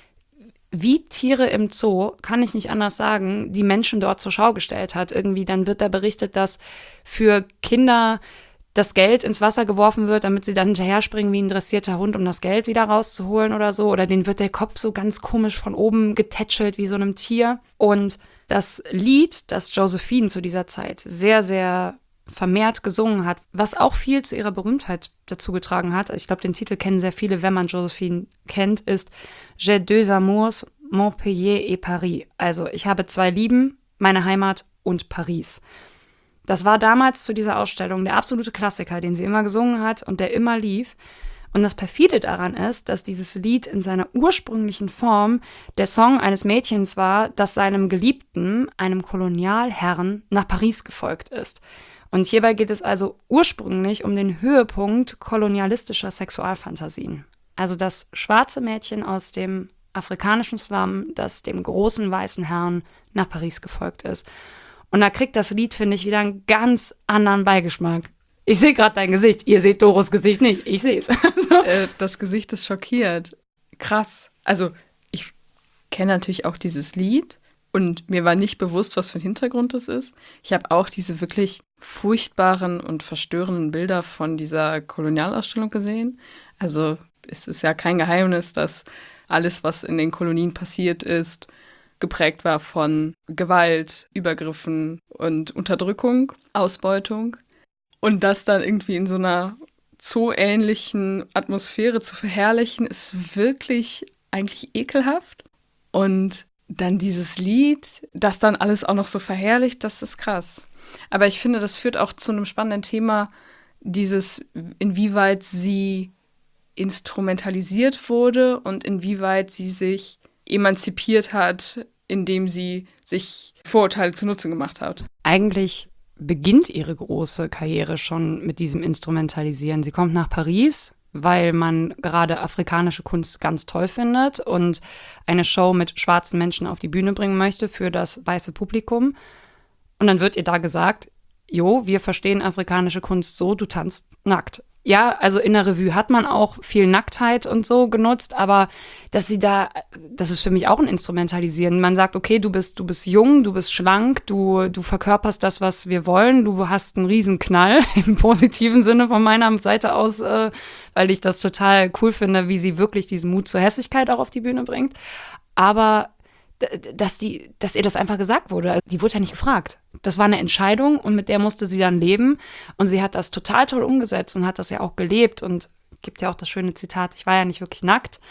wie Tiere im Zoo, kann ich nicht anders sagen, die Menschen dort zur Schau gestellt hat. Irgendwie dann wird da berichtet, dass für Kinder das Geld ins Wasser geworfen wird, damit sie dann hinterher springen wie ein dressierter Hund, um das Geld wieder rauszuholen oder so. Oder denen wird der Kopf so ganz komisch von oben getätschelt wie so einem Tier. Und das Lied, das Josephine zu dieser Zeit sehr, sehr vermehrt gesungen hat, was auch viel zu ihrer Berühmtheit dazu getragen hat, ich glaube, den Titel kennen sehr viele, wenn man Josephine kennt, ist J'ai deux amours, Montpellier et Paris. Also ich habe zwei Lieben, meine Heimat und Paris. Das war damals zu dieser Ausstellung der absolute Klassiker, den sie immer gesungen hat und der immer lief. Und das perfide daran ist, dass dieses Lied in seiner ursprünglichen Form der Song eines Mädchens war, das seinem Geliebten, einem Kolonialherrn, nach Paris gefolgt ist. Und hierbei geht es also ursprünglich um den Höhepunkt kolonialistischer Sexualfantasien. Also das schwarze Mädchen aus dem afrikanischen Slum, das dem großen weißen Herrn nach Paris gefolgt ist. Und da kriegt das Lied, finde ich, wieder einen ganz anderen Beigeschmack. Ich sehe gerade dein Gesicht. Ihr seht Doros Gesicht nicht. Ich sehe es. Also. Äh, das Gesicht ist schockiert. Krass. Also ich kenne natürlich auch dieses Lied und mir war nicht bewusst, was für ein Hintergrund das ist. Ich habe auch diese wirklich furchtbaren und verstörenden Bilder von dieser Kolonialausstellung gesehen. Also es ist ja kein Geheimnis, dass alles, was in den Kolonien passiert ist, geprägt war von Gewalt, Übergriffen und Unterdrückung, Ausbeutung. Und das dann irgendwie in so einer zoo-ähnlichen Atmosphäre zu verherrlichen, ist wirklich eigentlich ekelhaft. Und dann dieses Lied, das dann alles auch noch so verherrlicht, das ist krass. Aber ich finde, das führt auch zu einem spannenden Thema, dieses, inwieweit sie instrumentalisiert wurde und inwieweit sie sich emanzipiert hat, indem sie sich Vorurteile zunutze gemacht hat. Eigentlich beginnt ihre große Karriere schon mit diesem Instrumentalisieren. Sie kommt nach Paris, weil man gerade afrikanische Kunst ganz toll findet und eine Show mit schwarzen Menschen auf die Bühne bringen möchte für das weiße Publikum. Und dann wird ihr da gesagt, jo, wir verstehen afrikanische Kunst so, du tanzt nackt. Ja, also in der Revue hat man auch viel Nacktheit und so genutzt, aber dass sie da, das ist für mich auch ein Instrumentalisieren. Man sagt, okay, du bist, du bist jung, du bist schlank, du, du verkörperst das, was wir wollen, du hast einen riesen Knall, im positiven Sinne von meiner Seite aus, äh, weil ich das total cool finde, wie sie wirklich diesen Mut zur Hässlichkeit auch auf die Bühne bringt. Aber dass die, dass ihr das einfach gesagt wurde. Die wurde ja nicht gefragt. Das war eine Entscheidung und mit der musste sie dann leben. Und sie hat das total toll umgesetzt und hat das ja auch gelebt. Und gibt ja auch das schöne Zitat, ich war ja nicht wirklich nackt.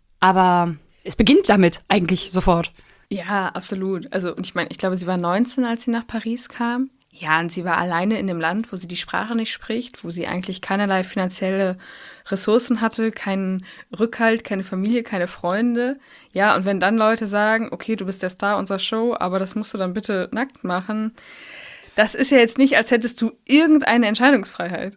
Aber es beginnt damit eigentlich sofort. Ja, absolut. Also, und ich meine, ich glaube, sie war neunzehn, als sie nach Paris kam. Ja, und sie war alleine in dem Land, wo sie die Sprache nicht spricht, wo sie eigentlich keinerlei finanzielle Ressourcen hatte, keinen Rückhalt, keine Familie, keine Freunde. Ja, und wenn dann Leute sagen, okay, du bist der Star unserer Show, aber das musst du dann bitte nackt machen, das ist ja jetzt nicht, als hättest du irgendeine Entscheidungsfreiheit.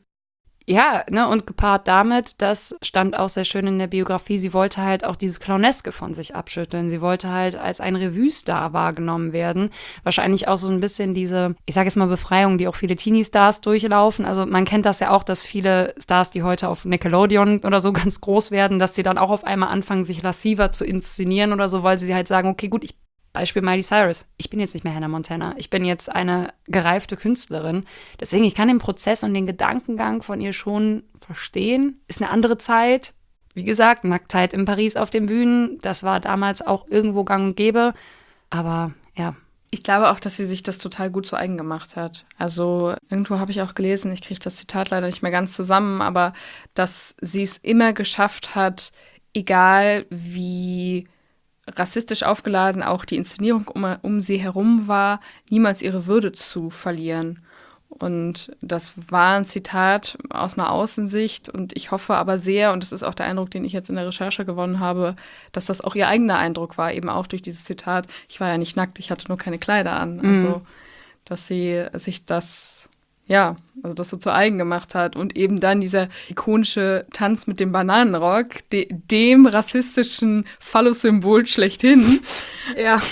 Ja, ne, und gepaart damit, das stand auch sehr schön in der Biografie, sie wollte halt auch dieses Clowneske von sich abschütteln. Sie wollte halt als ein Revue-Star wahrgenommen werden. Wahrscheinlich auch so ein bisschen diese, ich sage jetzt mal Befreiung, die auch viele Teenie-Stars durchlaufen. Also man kennt das ja auch, dass viele Stars, die heute auf Nickelodeon oder so ganz groß werden, dass sie dann auch auf einmal anfangen, sich lassiver zu inszenieren oder so, weil sie halt sagen, okay, gut, ich Beispiel Miley Cyrus. Ich bin jetzt nicht mehr Hannah Montana. Ich bin jetzt eine gereifte Künstlerin. Deswegen, ich kann den Prozess und den Gedankengang von ihr schon verstehen. Ist eine andere Zeit. Wie gesagt, Nacktheit in Paris auf den Bühnen, das war damals auch irgendwo gang und gäbe. Aber ja. Ich glaube auch, dass sie sich das total gut zu eigen gemacht hat. Also irgendwo habe ich auch gelesen, ich kriege das Zitat leider nicht mehr ganz zusammen, aber dass sie es immer geschafft hat, egal wie rassistisch aufgeladen auch die Inszenierung um, um sie herum war, niemals ihre Würde zu verlieren. Und das war ein Zitat aus einer Außensicht und ich hoffe aber sehr, und das ist auch der Eindruck, den ich jetzt in der Recherche gewonnen habe, dass das auch ihr eigener Eindruck war, eben auch durch dieses Zitat. Ich war ja nicht nackt, ich hatte nur keine Kleider an. Mhm. Also, dass sie sich das, ja, also das so zu eigen gemacht hat. Und eben dann dieser ikonische Tanz mit dem Bananenrock, de- dem rassistischen Phallus-Symbol schlechthin. Ja.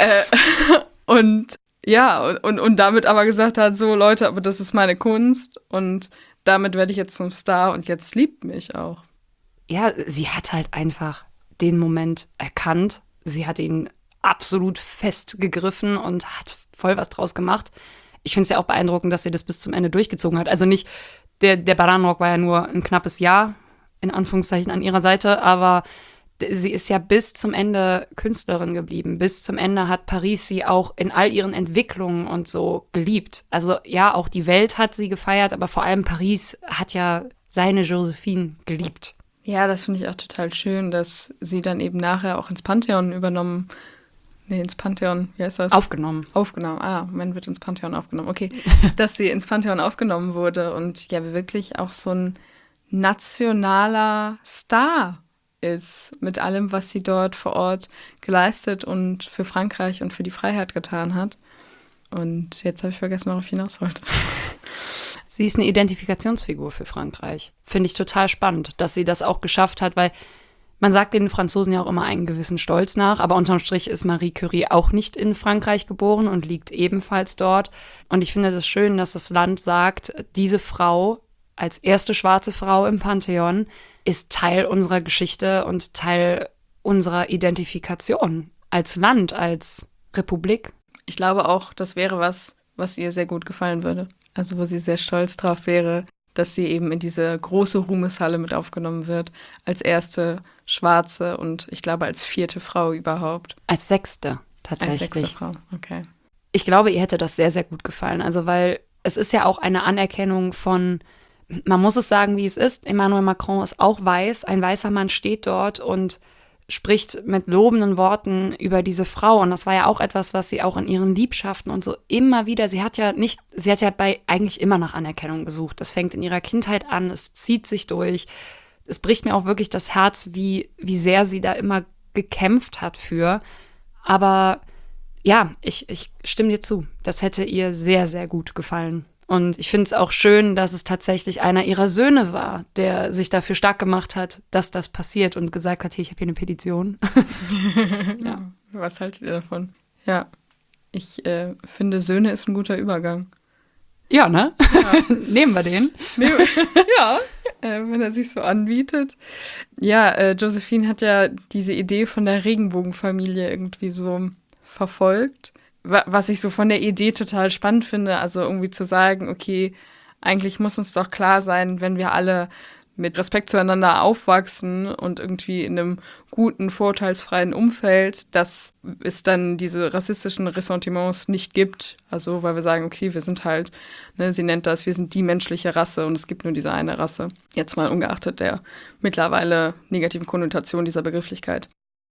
Äh, und Ja, und, und damit aber gesagt hat, so Leute, aber das ist meine Kunst und damit werde ich jetzt zum Star und jetzt liebt mich auch. Ja, sie hat halt einfach den Moment erkannt. Sie hat ihn absolut festgegriffen und hat voll was draus gemacht. Ich finde es ja auch beeindruckend, dass sie das bis zum Ende durchgezogen hat. Also nicht, der, der Bananenrock war ja nur ein knappes Jahr, in Anführungszeichen, an ihrer Seite, aber sie ist ja bis zum Ende Künstlerin geblieben. Bis zum Ende hat Paris sie auch in all ihren Entwicklungen und so geliebt. Also ja, auch die Welt hat sie gefeiert, aber vor allem Paris hat ja seine Josephine geliebt. Ja, das finde ich auch total schön, dass sie dann eben nachher auch ins Pantheon übernommen, nee, ins Pantheon, wie heißt das? Aufgenommen. Aufgenommen, ah, man wird ins Pantheon aufgenommen, okay. Dass sie ins Pantheon aufgenommen wurde und ja wirklich auch so ein nationaler Star ist mit allem, was sie dort vor Ort geleistet und für Frankreich und für die Freiheit getan hat. Und jetzt habe ich vergessen, worauf ich hinaus wollte. Sie ist eine Identifikationsfigur für Frankreich. Finde ich total spannend, dass sie das auch geschafft hat, weil man sagt den Franzosen ja auch immer einen gewissen Stolz nach, aber unterm Strich ist Marie Curie auch nicht in Frankreich geboren und liegt ebenfalls dort. Und ich finde es das schön, dass das Land sagt, diese Frau als erste schwarze Frau im Pantheon ist Teil unserer Geschichte und Teil unserer Identifikation als Land, als Republik. Ich glaube auch, das wäre was, was ihr sehr gut gefallen würde. Also wo sie sehr stolz drauf wäre, dass sie eben in diese große Ruhmeshalle mit aufgenommen wird. Als erste schwarze und ich glaube als vierte Frau überhaupt. Als sechste tatsächlich. Als sechste Frau, okay. Ich glaube, ihr hätte das sehr, sehr gut gefallen. Also weil es ist ja auch eine Anerkennung von, man muss es sagen, wie es ist. Emmanuel Macron ist auch weiß. Ein weißer Mann steht dort und spricht mit lobenden Worten über diese Frau. Und das war ja auch etwas, was sie auch in ihren Liebschaften und so immer wieder, sie hat ja nicht, sie hat ja bei eigentlich immer nach Anerkennung gesucht. Das fängt in ihrer Kindheit an, es zieht sich durch. Es bricht mir auch wirklich das Herz, wie, wie sehr sie da immer gekämpft hat für. Aber ja, ich, ich stimme dir zu. Das hätte ihr sehr, sehr gut gefallen. Und ich finde es auch schön, dass es tatsächlich einer ihrer Söhne war, der sich dafür stark gemacht hat, dass das passiert und gesagt hat, hey, ich habe hier eine Petition. Ja. Was haltet ihr davon? Ja, ich äh, finde, Söhne ist ein guter Übergang. Ja, ne? Ja. Nehmen wir den. Nehmen, ja, äh, wenn er sich so anbietet. Ja, äh, Josephine hat ja diese Idee von der Regenbogenfamilie irgendwie so verfolgt. Was ich so von der Idee total spannend finde, also irgendwie zu sagen, okay, eigentlich muss uns doch klar sein, wenn wir alle mit Respekt zueinander aufwachsen und irgendwie in einem guten, vorurteilsfreien Umfeld, dass es dann diese rassistischen Ressentiments nicht gibt. Also weil wir sagen, okay, wir sind halt, ne, sie nennt das, wir sind die menschliche Rasse und es gibt nur diese eine Rasse. Jetzt mal ungeachtet der mittlerweile negativen Konnotation dieser Begrifflichkeit.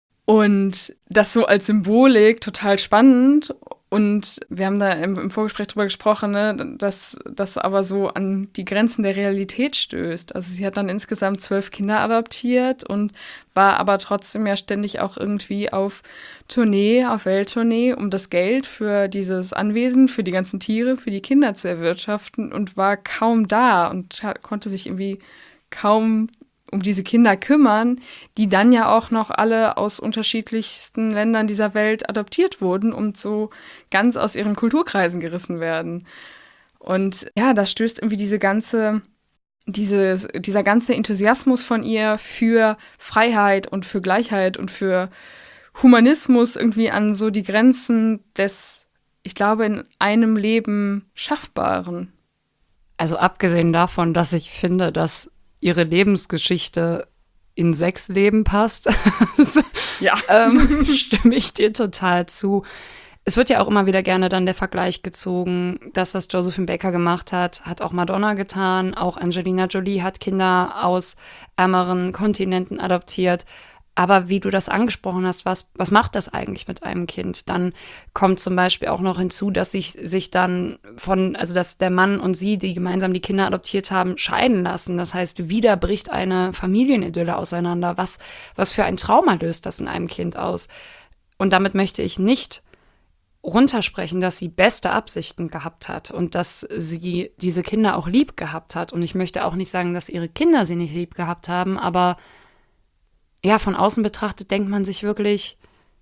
Und das so als Symbolik total spannend. Und wir haben da im, im Vorgespräch drüber gesprochen, ne, dass das aber so an die Grenzen der Realität stößt. Also sie hat dann insgesamt zwölf Kinder adoptiert und war aber trotzdem ja ständig auch irgendwie auf Tournee, auf Welttournee, um das Geld für dieses Anwesen, für die ganzen Tiere, für die Kinder zu erwirtschaften und war kaum da und hat, konnte sich irgendwie kaum um diese Kinder kümmern, die dann ja auch noch alle aus unterschiedlichsten Ländern dieser Welt adoptiert wurden und so ganz aus ihren Kulturkreisen gerissen werden. Und ja, da stößt irgendwie diese ganze, diese, dieser ganze Enthusiasmus von ihr für Freiheit und für Gleichheit und für Humanismus irgendwie an so die Grenzen des, ich glaube, in einem Leben Schaffbaren. Also abgesehen davon, dass ich finde, dass ihre Lebensgeschichte in sechs Leben passt, ja. ähm, stimme ich dir total zu. Es wird ja auch immer wieder gerne dann der Vergleich gezogen, das, was Josephine Baker gemacht hat, hat auch Madonna getan, auch Angelina Jolie hat Kinder aus ärmeren Kontinenten adoptiert. Aber wie du das angesprochen hast, was, was macht das eigentlich mit einem Kind? Dann kommt zum Beispiel auch noch hinzu, dass sich, sich dann von, also dass der Mann und sie, die gemeinsam die Kinder adoptiert haben, scheiden lassen. Das heißt, wieder bricht eine Familienidylle auseinander. Was, was für ein Trauma löst das in einem Kind aus? Und damit möchte ich nicht runtersprechen, dass sie beste Absichten gehabt hat und dass sie diese Kinder auch lieb gehabt hat. Und ich möchte auch nicht sagen, dass ihre Kinder sie nicht lieb gehabt haben, aber ja, von außen betrachtet denkt man sich wirklich,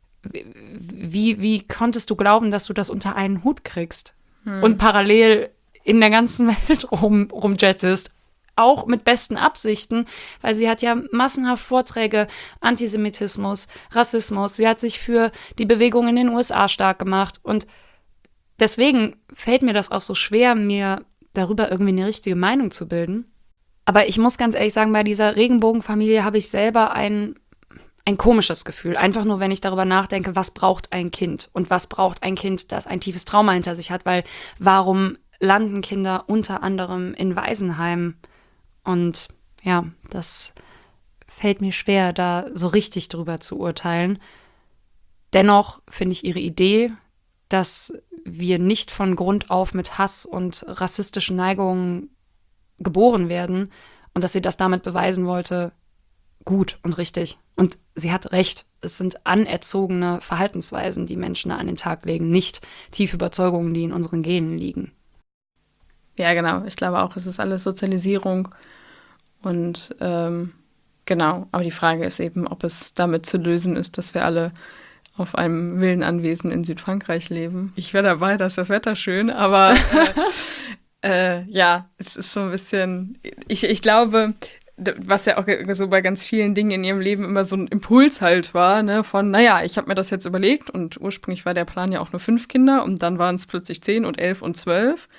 wie, wie konntest du glauben, dass du das unter einen Hut kriegst hm. und parallel in der ganzen Welt rum, rumjettest, auch mit besten Absichten, weil sie hat ja massenhaft Vorträge, Antisemitismus, Rassismus, sie hat sich für die Bewegung in den U S A stark gemacht und deswegen fällt mir das auch so schwer, mir darüber irgendwie eine richtige Meinung zu bilden. Aber ich muss ganz ehrlich sagen, bei dieser Regenbogenfamilie habe ich selber ein, ein komisches Gefühl. Einfach nur, wenn ich darüber nachdenke, was braucht ein Kind? Und was braucht ein Kind, das ein tiefes Trauma hinter sich hat? Weil warum landen Kinder unter anderem in Waisenheimen? Und ja, das fällt mir schwer, da so richtig drüber zu urteilen. Dennoch finde ich ihre Idee, dass wir nicht von Grund auf mit Hass und rassistischen Neigungen geboren werden und dass sie das damit beweisen wollte, gut und richtig. Und sie hat recht. Es sind anerzogene Verhaltensweisen, die Menschen da an den Tag legen, nicht tiefe Überzeugungen, die in unseren Genen liegen. Ja, genau. Ich glaube auch, es ist alles Sozialisierung. Und ähm, genau, aber die Frage ist eben, ob es damit zu lösen ist, dass wir alle auf einem Villenanwesen in Südfrankreich leben. Ich wäre dabei, da ist das Wetter schön, aber äh, Äh, ja, es ist so ein bisschen, ich, ich glaube, was ja auch so bei ganz vielen Dingen in ihrem Leben immer so ein Impuls halt war, ne, von, naja, ich habe mir das jetzt überlegt und ursprünglich war der Plan ja auch nur fünf Kinder und dann waren es plötzlich zehn und elf und zwölf.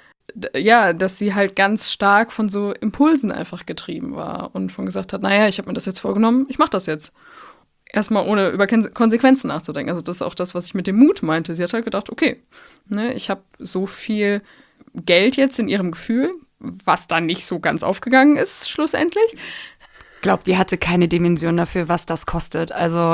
Ja, dass sie halt ganz stark von so Impulsen einfach getrieben war und von gesagt hat, naja, ich habe mir das jetzt vorgenommen, ich mache das jetzt. Erstmal ohne über Konsequenzen nachzudenken. Also das ist auch das, was ich mit dem Mut meinte. Sie hat halt gedacht, okay, ne, ich habe so viel Geld jetzt in ihrem Gefühl, was dann nicht so ganz aufgegangen ist, schlussendlich. Ich glaube, die hatte keine Dimension dafür, was das kostet. Also,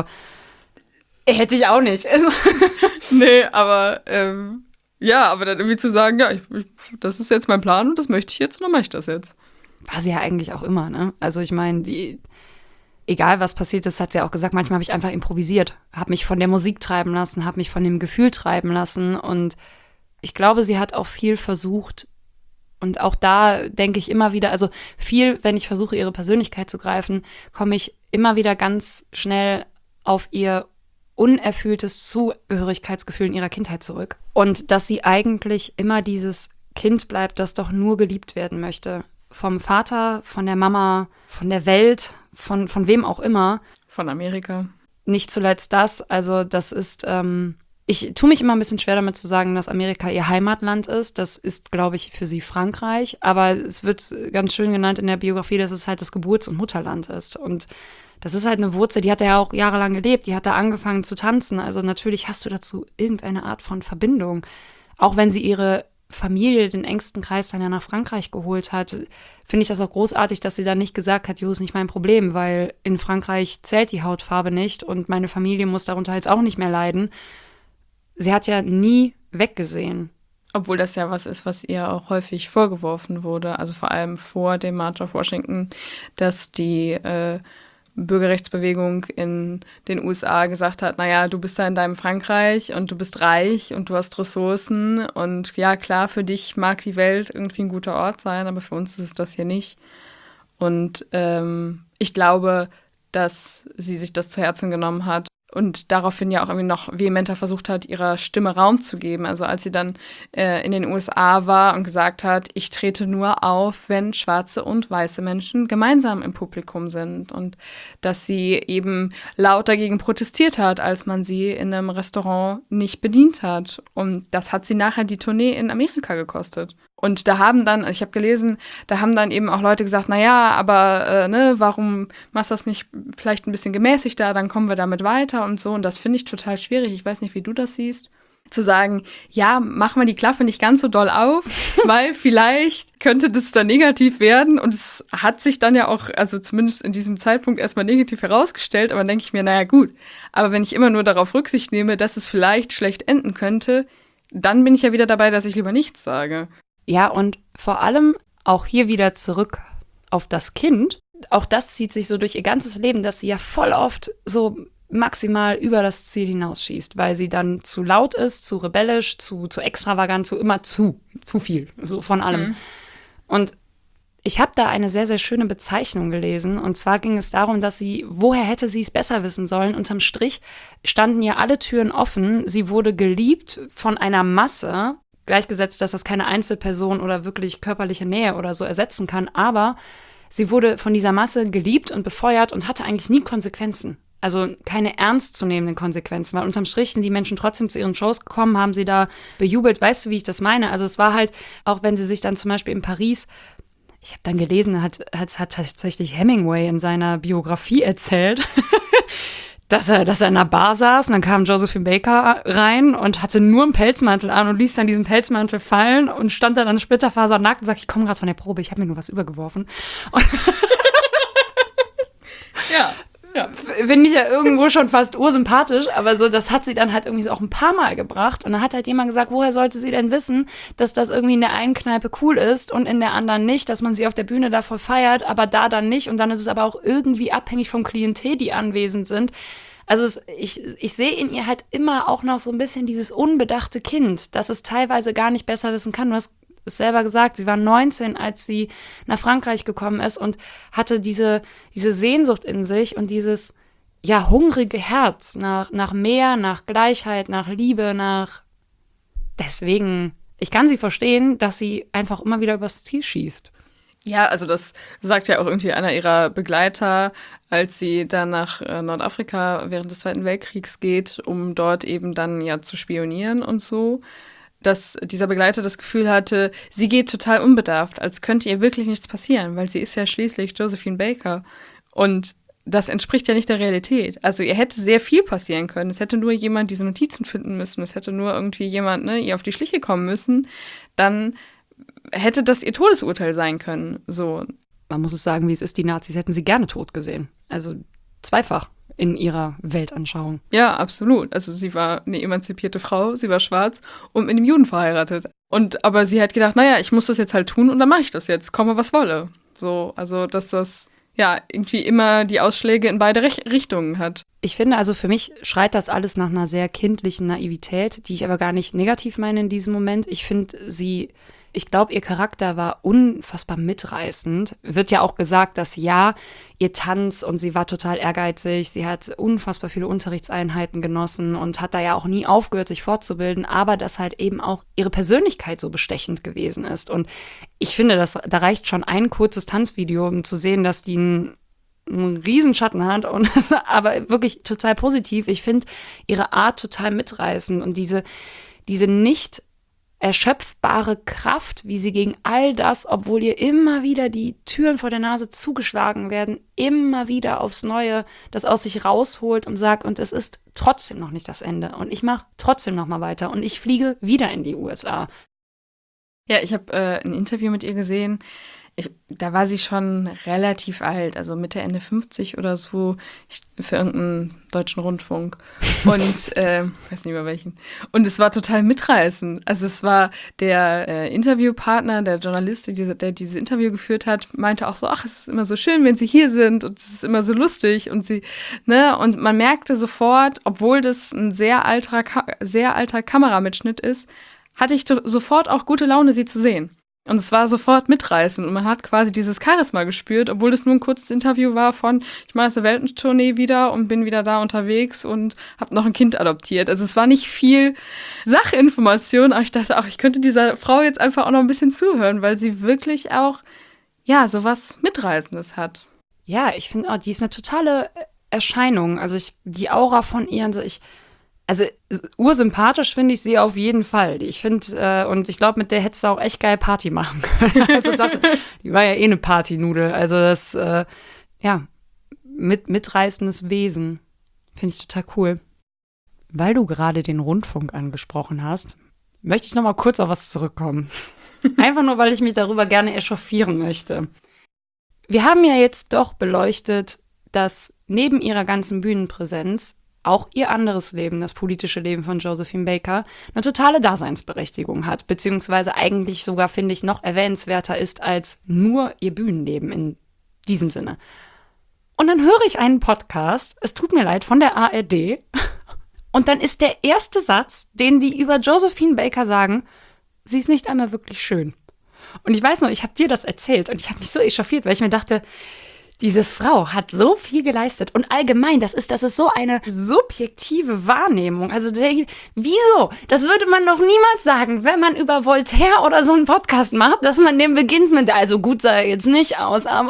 hätte ich auch nicht. Also. Nee, aber ähm, ja, aber dann irgendwie zu sagen, ja, ich, ich, das ist jetzt mein Plan und das möchte ich jetzt und dann mache ich das jetzt. War sie ja eigentlich auch immer, ne? Also ich meine, die, egal was passiert ist, hat sie auch gesagt, manchmal habe ich einfach improvisiert, habe mich von der Musik treiben lassen, habe mich von dem Gefühl treiben lassen und ich glaube, sie hat auch viel versucht und auch da denke ich immer wieder, also viel, wenn ich versuche, ihre Persönlichkeit zu greifen, komme ich immer wieder ganz schnell auf ihr unerfülltes Zugehörigkeitsgefühl in ihrer Kindheit zurück. Und dass sie eigentlich immer dieses Kind bleibt, das doch nur geliebt werden möchte. Vom Vater, von der Mama, von der Welt, von, von wem auch immer. Von Amerika. Nicht zuletzt das, also das ist, ähm, ich tue mich immer ein bisschen schwer damit zu sagen, dass Amerika ihr Heimatland ist. Das ist, glaube ich, für sie Frankreich. Aber es wird ganz schön genannt in der Biografie, dass es halt das Geburts- und Mutterland ist. Und das ist halt eine Wurzel, die hat er ja auch jahrelang gelebt. Die hat da angefangen zu tanzen. Also natürlich hast du dazu irgendeine Art von Verbindung. Auch wenn sie ihre Familie, den engsten Kreis dann ja nach Frankreich geholt hat, finde ich das auch großartig, dass sie dann nicht gesagt hat, jo, ist nicht mein Problem, weil in Frankreich zählt die Hautfarbe nicht und meine Familie muss darunter jetzt auch nicht mehr leiden. Sie hat ja nie weggesehen. Obwohl das ja was ist, was ihr auch häufig vorgeworfen wurde, also vor allem vor dem March of Washington, dass die äh, Bürgerrechtsbewegung in den U S A gesagt hat, naja, du bist da in deinem Frankreich und du bist reich und du hast Ressourcen und ja, klar, für dich mag die Welt irgendwie ein guter Ort sein, aber für uns ist es das hier nicht. Und ähm, ich glaube, dass sie sich das zu Herzen genommen hat und daraufhin ja auch irgendwie noch vehementer versucht hat, ihrer Stimme Raum zu geben. Also als sie dann äh, in den U S A war und gesagt hat, ich trete nur auf, wenn schwarze und weiße Menschen gemeinsam im Publikum sind. Und dass sie eben laut dagegen protestiert hat, als man sie in einem Restaurant nicht bedient hat. Und das hat sie nachher die Tournee in Amerika gekostet. Und da haben dann, ich habe gelesen, da haben dann eben auch Leute gesagt, naja, aber äh, ne, warum machst du das nicht vielleicht ein bisschen gemäßigter, dann kommen wir damit weiter und so. Und das finde ich total schwierig. Ich weiß nicht, wie du das siehst. Zu sagen, ja, mach mal die Klappe nicht ganz so doll auf, weil vielleicht könnte das dann negativ werden. Und es hat sich dann ja auch, also zumindest in diesem Zeitpunkt erstmal negativ herausgestellt. Aber dann denke ich mir, naja gut, aber wenn ich immer nur darauf Rücksicht nehme, dass es vielleicht schlecht enden könnte, dann bin ich ja wieder dabei, dass ich lieber nichts sage. Ja, und vor allem auch hier wieder zurück auf das Kind. Auch das zieht sich so durch ihr ganzes Leben, dass sie ja voll oft so maximal über das Ziel hinausschießt, weil sie dann zu laut ist, zu rebellisch, zu, zu extravagant, zu immer zu, zu viel, so von allem. Mhm. Und ich habe da eine sehr, sehr schöne Bezeichnung gelesen. Und zwar ging es darum, dass sie, woher hätte sie es besser wissen sollen? Unterm Strich standen ihr alle Türen offen. Sie wurde geliebt von einer Masse, gleichgesetzt, dass das keine Einzelperson oder wirklich körperliche Nähe oder so ersetzen kann. Aber sie wurde von dieser Masse geliebt und befeuert und hatte eigentlich nie Konsequenzen. Also keine ernstzunehmenden Konsequenzen, weil unterm Strich sind die Menschen trotzdem zu ihren Shows gekommen, haben sie da bejubelt. Weißt du, wie ich das meine? Also es war halt, auch wenn sie sich dann zum Beispiel in Paris, ich habe dann gelesen, hat, hat, hat tatsächlich Hemingway in seiner Biografie erzählt, dass er, dass er in einer Bar saß und dann kam Josephine Baker rein und hatte nur einen Pelzmantel an und ließ dann diesen Pelzmantel fallen und stand da dann splitterfasernackt und sagte, ich komme gerade von der Probe, ich habe mir nur was übergeworfen. Und ja. Ja. Finde ich ja irgendwo schon fast ursympathisch, aber so, das hat sie dann halt irgendwie so auch ein paar Mal gebracht. Und dann hat halt jemand gesagt, woher sollte sie denn wissen, dass das irgendwie in der einen Kneipe cool ist und in der anderen nicht, dass man sie auf der Bühne davor feiert, aber da dann nicht. Und dann ist es aber auch irgendwie abhängig vom Klientel, die anwesend sind. Also es, ich, ich sehe in ihr halt immer auch noch so ein bisschen dieses unbedachte Kind, das es teilweise gar nicht besser wissen kann. Du hast es selber gesagt, sie war neunzehn, als sie nach Frankreich gekommen ist und hatte diese, diese Sehnsucht in sich und dieses, ja, hungrige Herz nach, nach mehr, nach Gleichheit, nach Liebe, nach... Deswegen, ich kann sie verstehen, dass sie einfach immer wieder übers Ziel schießt. Ja, also das sagt ja auch irgendwie einer ihrer Begleiter, als sie dann nach äh, Nordafrika während des Zweiten Weltkriegs geht, um dort eben dann ja zu spionieren und so, dass dieser Begleiter das Gefühl hatte, sie geht total unbedarft, als könnte ihr wirklich nichts passieren, weil sie ist ja schließlich Josephine Baker. Und das entspricht ja nicht der Realität. Also ihr hätte sehr viel passieren können. Es hätte nur jemand diese Notizen finden müssen. Es hätte nur irgendwie jemand, ne, ihr auf die Schliche kommen müssen. Dann hätte das ihr Todesurteil sein können. So. Man muss es sagen, wie es ist, die Nazis hätten sie gerne tot gesehen. Also zweifach in ihrer Weltanschauung. Ja, absolut. Also sie war eine emanzipierte Frau, sie war schwarz und mit einem Juden verheiratet. Und aber sie hat gedacht, naja, ich muss das jetzt halt tun und dann mache ich das jetzt, komme was wolle. So, also dass das ja irgendwie immer die Ausschläge in beide Rech- Richtungen hat. Ich finde, also für mich schreit das alles nach einer sehr kindlichen Naivität, die ich aber gar nicht negativ meine in diesem Moment. Ich finde sie... Ich glaube, ihr Charakter war unfassbar mitreißend. Wird ja auch gesagt, dass ja, ihr Tanz und sie war total ehrgeizig, sie hat unfassbar viele Unterrichtseinheiten genossen und hat da ja auch nie aufgehört, sich fortzubilden, aber dass halt eben auch ihre Persönlichkeit so bestechend gewesen ist. Und ich finde, das, da reicht schon ein kurzes Tanzvideo, um zu sehen, dass die einen, einen Riesenschatten hat, und aber wirklich total positiv. Ich finde ihre Art total mitreißend und diese, diese nicht erschöpfbare Kraft, wie sie gegen all das, obwohl ihr immer wieder die Türen vor der Nase zugeschlagen werden, immer wieder aufs Neue das aus sich rausholt und sagt, und es ist trotzdem noch nicht das Ende und ich mache trotzdem noch mal weiter und ich fliege wieder in die U S A. Ja, ich habe äh, ein Interview mit ihr gesehen. Ich, da war sie schon relativ alt, also Mitte, Ende fünfzig oder so, ich, für irgendeinen deutschen Rundfunk. Und, äh, weiß nicht mehr welchen. Und es war total mitreißend. Also es war der äh, Interviewpartner, der Journalist, der, diese, der dieses Interview geführt hat, meinte auch so, ach, es ist immer so schön, wenn sie hier sind und es ist immer so lustig. Und sie, ne, und man merkte sofort, obwohl das ein sehr alter, sehr alter Kameramitschnitt ist, hatte ich to- sofort auch gute Laune, sie zu sehen. Und es war sofort mitreißend und man hat quasi dieses Charisma gespürt, obwohl es nur ein kurzes Interview war von, ich mache jetzt eine Welttournee wieder und bin wieder da unterwegs und habe noch ein Kind adoptiert. Also es war nicht viel Sachinformation, aber ich dachte auch, ich könnte dieser Frau jetzt einfach auch noch ein bisschen zuhören, weil sie wirklich auch, ja, sowas Mitreißendes hat. Ja, ich finde auch, die ist eine totale Erscheinung. Also ich, die Aura von ihr, also ich Also ursympathisch finde ich sie auf jeden Fall. Ich finde, äh, und ich glaube, mit der hättest du auch echt geil Party machen können. Also das, die war ja eh eine Partynudel. Also das, äh, ja, mit, mitreißendes Wesen. Finde ich total cool. Weil du gerade den Rundfunk angesprochen hast, möchte ich noch mal kurz auf was zurückkommen. Einfach nur, weil ich mich darüber gerne echauffieren möchte. Wir haben ja jetzt doch beleuchtet, dass neben ihrer ganzen Bühnenpräsenz auch ihr anderes Leben, das politische Leben von Josephine Baker, eine totale Daseinsberechtigung hat, beziehungsweise eigentlich sogar, finde ich, noch erwähnenswerter ist als nur ihr Bühnenleben in diesem Sinne. Und dann höre ich einen Podcast, es tut mir leid, von der A R D, und dann ist der erste Satz, den die über Josephine Baker sagen, sie ist nicht einmal wirklich schön. Und ich weiß noch, ich habe dir das erzählt und ich habe mich so echauffiert, weil ich mir dachte, diese Frau hat so viel geleistet und allgemein, das ist, das ist so eine subjektive Wahrnehmung. Also der, wieso? Das würde man doch niemals sagen, wenn man über Voltaire oder so einen Podcast macht, dass man den beginnt mit, also gut sah er jetzt nicht aus, aber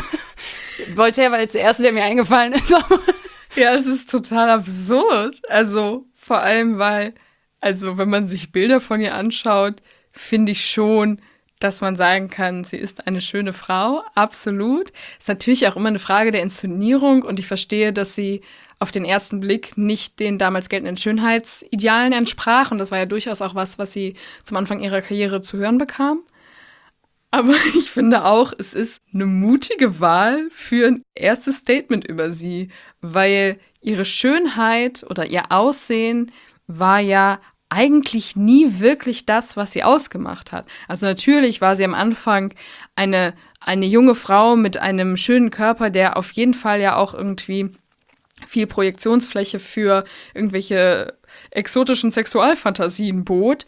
Voltaire war jetzt der erste, der mir eingefallen ist. Ja, es ist total absurd. Also vor allem, weil, also wenn man sich Bilder von ihr anschaut, finde ich schon, dass man sagen kann, sie ist eine schöne Frau, absolut. Ist natürlich auch immer eine Frage der Inszenierung und ich verstehe, dass sie auf den ersten Blick nicht den damals geltenden Schönheitsidealen entsprach und das war ja durchaus auch was, was sie zum Anfang ihrer Karriere zu hören bekam. Aber ich finde auch, es ist eine mutige Wahl für ein erstes Statement über sie, weil ihre Schönheit oder ihr Aussehen war ja eigentlich nie wirklich das, was sie ausgemacht hat. Also natürlich war sie am Anfang eine, eine junge Frau mit einem schönen Körper, der auf jeden Fall ja auch irgendwie viel Projektionsfläche für irgendwelche exotischen Sexualfantasien bot.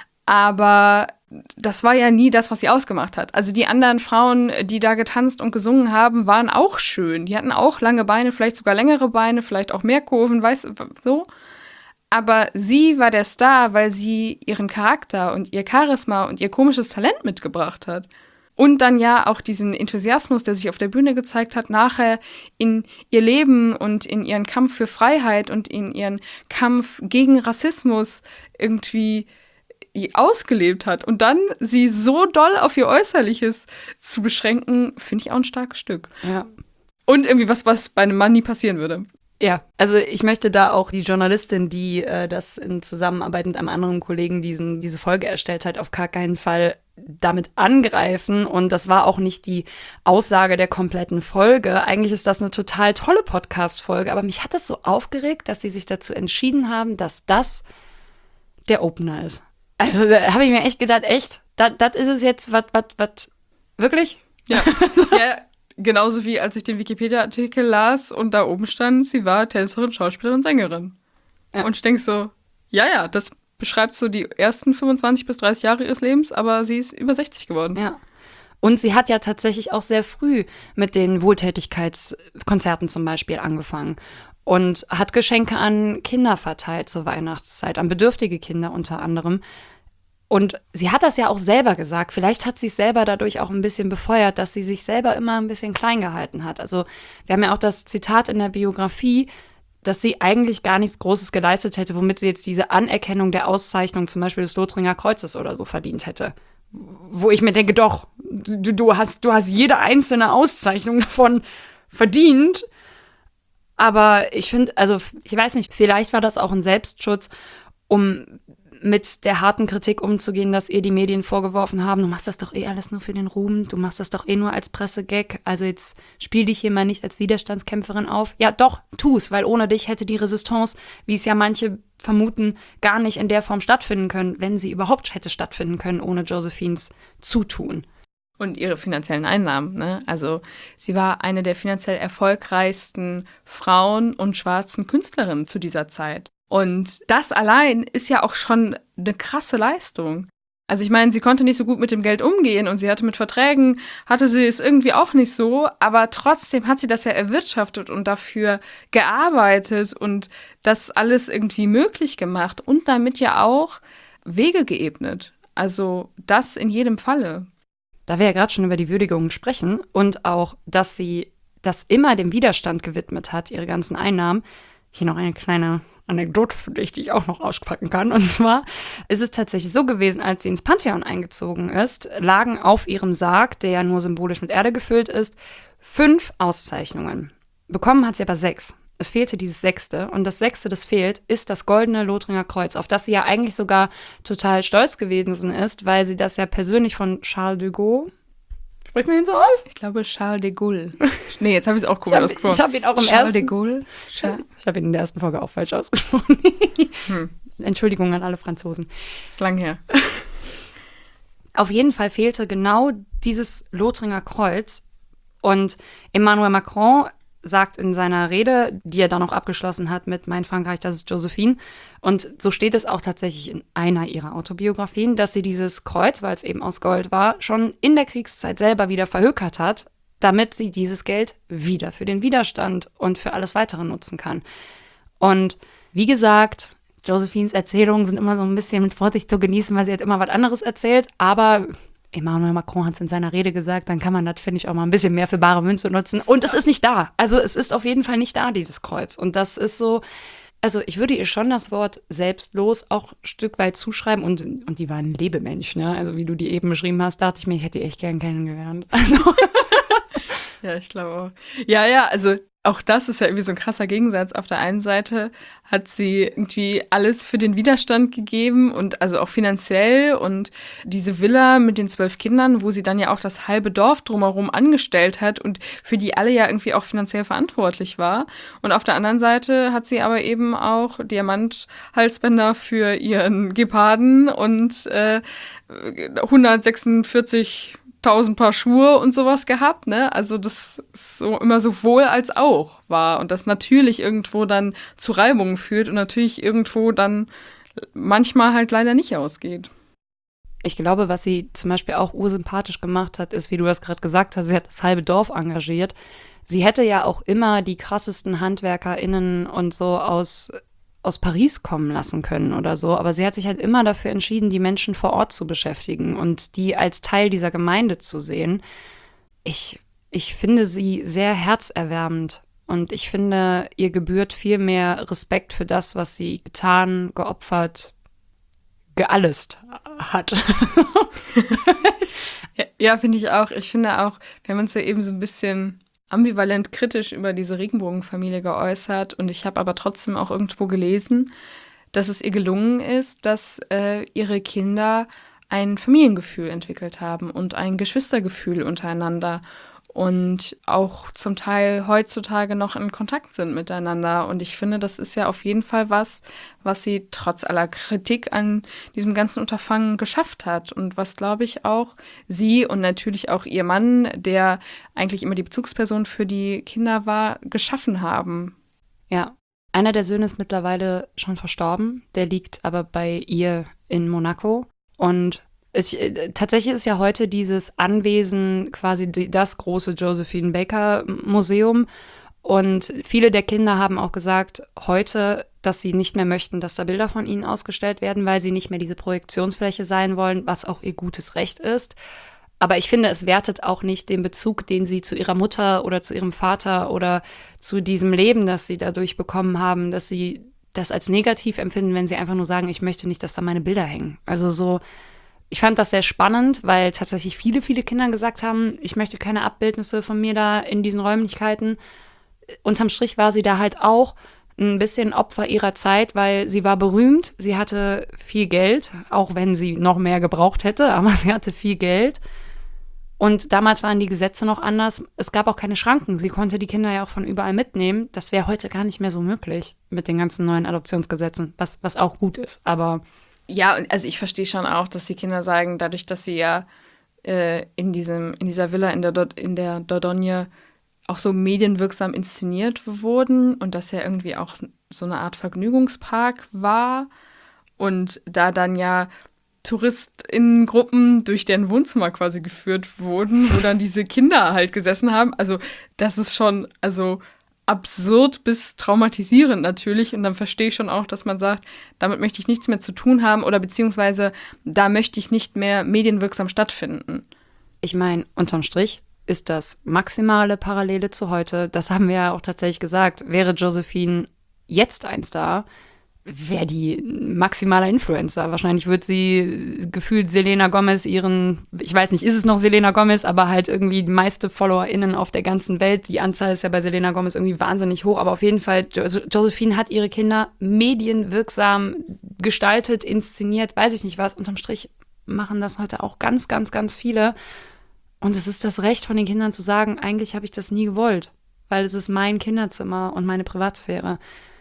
Aber das war ja nie das, was sie ausgemacht hat. Also die anderen Frauen, die da getanzt und gesungen haben, waren auch schön. Die hatten auch lange Beine, vielleicht sogar längere Beine, vielleicht auch mehr Kurven, weißt du, so. Aber sie war der Star, weil sie ihren Charakter und ihr Charisma und ihr komisches Talent mitgebracht hat. Und dann ja auch diesen Enthusiasmus, der sich auf der Bühne gezeigt hat, nachher in ihr Leben und in ihren Kampf für Freiheit und in ihren Kampf gegen Rassismus irgendwie ausgelebt hat. Und dann sie so doll auf ihr Äußerliches zu beschränken, finde ich auch ein starkes Stück. Ja. Und irgendwie was, was bei einem Mann nie passieren würde. Ja, also ich möchte da auch die Journalistin, die äh, das in Zusammenarbeit mit einem anderen Kollegen diesen, diese Folge erstellt hat, auf gar keinen Fall damit angreifen. Und das war auch nicht die Aussage der kompletten Folge. Eigentlich ist das eine total tolle Podcast-Folge, aber mich hat es so aufgeregt, dass sie sich dazu entschieden haben, dass das der Opener ist. Also da habe ich mir echt gedacht, echt, das ist es jetzt, was, was, was, wirklich? Ja, ja. Genauso wie als ich den Wikipedia-Artikel las und da oben stand, sie war Tänzerin, Schauspielerin, Sängerin. Ja. Und ich denke so, ja, ja, das beschreibt so die ersten fünfundzwanzig bis dreißig Jahre ihres Lebens, aber sie ist über sechzig geworden. Ja. Und sie hat ja tatsächlich auch sehr früh mit den Wohltätigkeitskonzerten zum Beispiel angefangen und hat Geschenke an Kinder verteilt zur Weihnachtszeit, an bedürftige Kinder unter anderem. Und sie hat das ja auch selber gesagt. Vielleicht hat sie es selber dadurch auch ein bisschen befeuert, dass sie sich selber immer ein bisschen klein gehalten hat. Also wir haben ja auch das Zitat in der Biografie, dass sie eigentlich gar nichts Großes geleistet hätte, womit sie jetzt diese Anerkennung der Auszeichnung zum Beispiel des Lothringer Kreuzes oder so verdient hätte. Wo ich mir denke, doch, du, du, hast, du hast jede einzelne Auszeichnung davon verdient. Aber ich finde, also ich weiß nicht, vielleicht war das auch ein Selbstschutz, um mit der harten Kritik umzugehen, dass ihr die Medien vorgeworfen haben, du machst das doch eh alles nur für den Ruhm, du machst das doch eh nur als Pressegag, also jetzt spiel dich hier mal nicht als Widerstandskämpferin auf. Ja doch, tu's, weil ohne dich hätte die Resistance, wie es ja manche vermuten, gar nicht in der Form stattfinden können, wenn sie überhaupt hätte stattfinden können, ohne Josephines Zutun. Und ihre finanziellen Einnahmen, ne? Also sie war eine der finanziell erfolgreichsten Frauen und schwarzen Künstlerinnen zu dieser Zeit. Und das allein ist ja auch schon eine krasse Leistung. Also ich meine, sie konnte nicht so gut mit dem Geld umgehen und sie hatte mit Verträgen, hatte sie es irgendwie auch nicht so, aber trotzdem hat sie das ja erwirtschaftet und dafür gearbeitet und das alles irgendwie möglich gemacht und damit ja auch Wege geebnet. Also das in jedem Falle. Da wir ja gerade schon über die Würdigung sprechen und auch, dass sie das immer dem Widerstand gewidmet hat, ihre ganzen Einnahmen, hier noch eine kleine Anekdote für dich, die ich auch noch auspacken kann. Und zwar ist es tatsächlich so gewesen, als sie ins Pantheon eingezogen ist, lagen auf ihrem Sarg, der ja nur symbolisch mit Erde gefüllt ist, fünf Auszeichnungen. Bekommen hat sie aber sechs. Es fehlte dieses sechste. Und das sechste, das fehlt, ist das goldene Lothringer Kreuz, auf das sie ja eigentlich sogar total stolz gewesen ist, weil sie das ja persönlich von Charles de Gaulle, spricht man ihn so aus? Ich glaube Charles de Gaulle. Nee, jetzt habe ich es auch komisch ausgesprochen. Ich habe ihn auch im Charles ersten... de Gaulle? Char- ich habe ihn in der ersten Folge auch falsch ausgesprochen. hm. Entschuldigung an alle Franzosen. Ist lang her. Auf jeden Fall fehlte genau dieses Lothringer Kreuz. Und Emmanuel Macron sagt in seiner Rede, die er dann auch abgeschlossen hat mit Mein Frankreich, das ist Josephine. Und so steht es auch tatsächlich in einer ihrer Autobiografien, dass sie dieses Kreuz, weil es eben aus Gold war, schon in der Kriegszeit selber wieder verhökert hat, damit sie dieses Geld wieder für den Widerstand und für alles Weitere nutzen kann. Und wie gesagt, Josephines Erzählungen sind immer so ein bisschen mit Vorsicht zu genießen, weil sie hat immer was anderes erzählt, aber Emmanuel Macron hat es in seiner Rede gesagt, dann kann man das, finde ich, auch mal ein bisschen mehr für bare Münze nutzen. Und es ist nicht da. Also es ist auf jeden Fall nicht da, dieses Kreuz. Und das ist so, also ich würde ihr schon das Wort selbstlos auch ein Stück weit zuschreiben. Und, und die war ein Lebemensch, ne? Also wie du die eben beschrieben hast, dachte ich mir, ich hätte die echt gern kennengelernt. Also ja, ich glaube auch. Ja, ja, also auch das ist ja irgendwie so ein krasser Gegensatz. Auf der einen Seite hat sie irgendwie alles für den Widerstand gegeben und also auch finanziell und diese Villa mit den zwölf Kindern, wo sie dann ja auch das halbe Dorf drumherum angestellt hat und für die alle ja irgendwie auch finanziell verantwortlich war. Und auf der anderen Seite hat sie aber eben auch Diamanthalsbänder für ihren Geparden und äh, hundertsechsundvierzig tausend Paar Schuhe und sowas gehabt, ne? Also das ist so immer sowohl als auch war und das natürlich irgendwo dann zu Reibungen führt und natürlich irgendwo dann manchmal halt leider nicht ausgeht. Ich glaube, was sie zum Beispiel auch ursympathisch gemacht hat, ist, wie du das gerade gesagt hast, sie hat das halbe Dorf engagiert. Sie hätte ja auch immer die krassesten HandwerkerInnen und so aus aus Paris kommen lassen können oder so, aber sie hat sich halt immer dafür entschieden, die Menschen vor Ort zu beschäftigen und die als Teil dieser Gemeinde zu sehen. Ich, ich finde sie sehr herzerwärmend und ich finde, ihr gebührt viel mehr Respekt für das, was sie getan, geopfert, geallest hat. ja, ja finde ich auch. Ich finde auch, wir haben uns ja eben so ein bisschen ambivalent kritisch über diese Regenbogenfamilie geäußert und ich habe aber trotzdem auch irgendwo gelesen, dass es ihr gelungen ist, dass äh, ihre Kinder ein Familiengefühl entwickelt haben und ein Geschwistergefühl untereinander und auch zum Teil heutzutage noch in Kontakt sind miteinander. Und ich finde, das ist ja auf jeden Fall was, was sie trotz aller Kritik an diesem ganzen Unterfangen geschafft hat. Und was, glaube ich, auch sie und natürlich auch ihr Mann, der eigentlich immer die Bezugsperson für die Kinder war, geschaffen haben. Ja, einer der Söhne ist mittlerweile schon verstorben. Der liegt aber bei ihr in Monaco. Und Es, tatsächlich ist ja heute dieses Anwesen quasi die, das große Josephine Baker Museum und viele der Kinder haben auch gesagt heute, dass sie nicht mehr möchten, dass da Bilder von ihnen ausgestellt werden, weil sie nicht mehr diese Projektionsfläche sein wollen, was auch ihr gutes Recht ist. Aber ich finde, es wertet auch nicht den Bezug, den sie zu ihrer Mutter oder zu ihrem Vater oder zu diesem Leben, das sie dadurch bekommen haben, dass sie das als negativ empfinden, wenn sie einfach nur sagen, ich möchte nicht, dass da meine Bilder hängen. Also so, ich fand das sehr spannend, weil tatsächlich viele, viele Kinder gesagt haben, ich möchte keine Abbildnisse von mir da in diesen Räumlichkeiten. Unterm Strich war sie da halt auch ein bisschen Opfer ihrer Zeit, weil sie war berühmt, sie hatte viel Geld, auch wenn sie noch mehr gebraucht hätte, aber sie hatte viel Geld. Und damals waren die Gesetze noch anders. Es gab auch keine Schranken. Sie konnte die Kinder ja auch von überall mitnehmen. Das wäre heute gar nicht mehr so möglich mit den ganzen neuen Adoptionsgesetzen, was, was auch gut ist. Aber ja, also ich verstehe schon auch, dass die Kinder sagen, dadurch, dass sie ja äh, in diesem, in dieser Villa in der, in der Dordogne auch so medienwirksam inszeniert wurden und das ja irgendwie auch so eine Art Vergnügungspark war und da dann ja TouristInnengruppen durch deren Wohnzimmer quasi geführt wurden, wo dann diese Kinder halt gesessen haben. Also das ist schon, also absurd bis traumatisierend natürlich. Und dann verstehe ich schon auch, dass man sagt, damit möchte ich nichts mehr zu tun haben oder beziehungsweise da möchte ich nicht mehr medienwirksam stattfinden. Ich meine, unterm Strich ist das maximale Parallele zu heute. Das haben wir ja auch tatsächlich gesagt. Wäre Josephine jetzt ein Star, wäre die maximaler Influencer. Wahrscheinlich wird sie gefühlt Selena Gomez ihren, ich weiß nicht, ist es noch Selena Gomez, aber halt irgendwie die meiste FollowerInnen auf der ganzen Welt. Die Anzahl ist ja bei Selena Gomez irgendwie wahnsinnig hoch, aber auf jeden Fall, Josephine hat ihre Kinder medienwirksam gestaltet, inszeniert, weiß ich nicht was. Unterm Strich machen das heute auch ganz, ganz, ganz viele. Und es ist das Recht von den Kindern zu sagen, eigentlich habe ich das nie gewollt, weil es ist mein Kinderzimmer und meine Privatsphäre.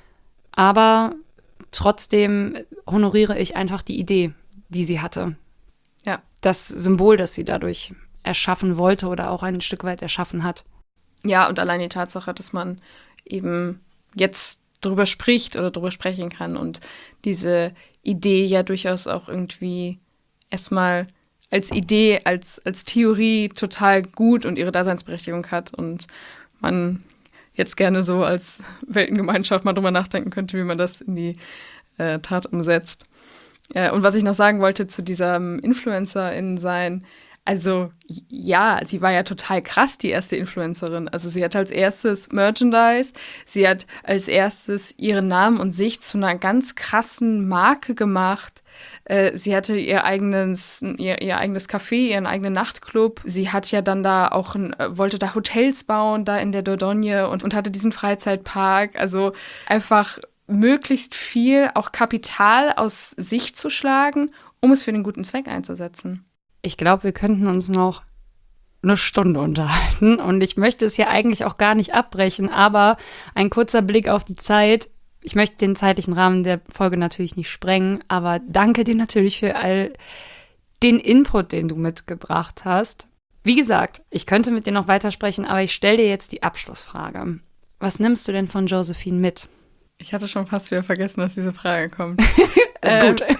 Aber trotzdem honoriere ich einfach die Idee, die sie hatte. Ja. Das Symbol, das sie dadurch erschaffen wollte oder auch ein Stück weit erschaffen hat. Ja, und allein die Tatsache, dass man eben jetzt drüber spricht oder drüber sprechen kann und diese Idee ja durchaus auch irgendwie erstmal als Idee, als, als Theorie total gut und ihre Daseinsberechtigung hat und man jetzt gerne so als Weltengemeinschaft mal drüber nachdenken könnte, wie man das in die äh, Tat umsetzt. Äh, und was ich noch sagen wollte zu diesem Influencerin-Sein, also ja, sie war ja total krass, die erste Influencerin. Also sie hat als erstes Merchandise, sie hat als erstes ihren Namen und sich zu einer ganz krassen Marke gemacht. Äh, sie hatte ihr eigenes, ihr, ihr eigenes Café, ihren eigenen Nachtclub. Sie hat ja dann da auch, ein, wollte da Hotels bauen, da in der Dordogne und, und hatte diesen Freizeitpark. Also einfach möglichst viel, auch Kapital aus sich zu schlagen, um es für den guten Zweck einzusetzen. Ich glaube, wir könnten uns noch eine Stunde unterhalten und ich möchte es ja eigentlich auch gar nicht abbrechen, aber ein kurzer Blick auf die Zeit. Ich möchte den zeitlichen Rahmen der Folge natürlich nicht sprengen, aber danke dir natürlich für all den Input, den du mitgebracht hast. Wie gesagt, ich könnte mit dir noch weitersprechen, aber ich stelle dir jetzt die Abschlussfrage. Was nimmst du denn von Josephine mit? Ich hatte schon fast wieder vergessen, dass diese Frage kommt. Ist gut. Ähm,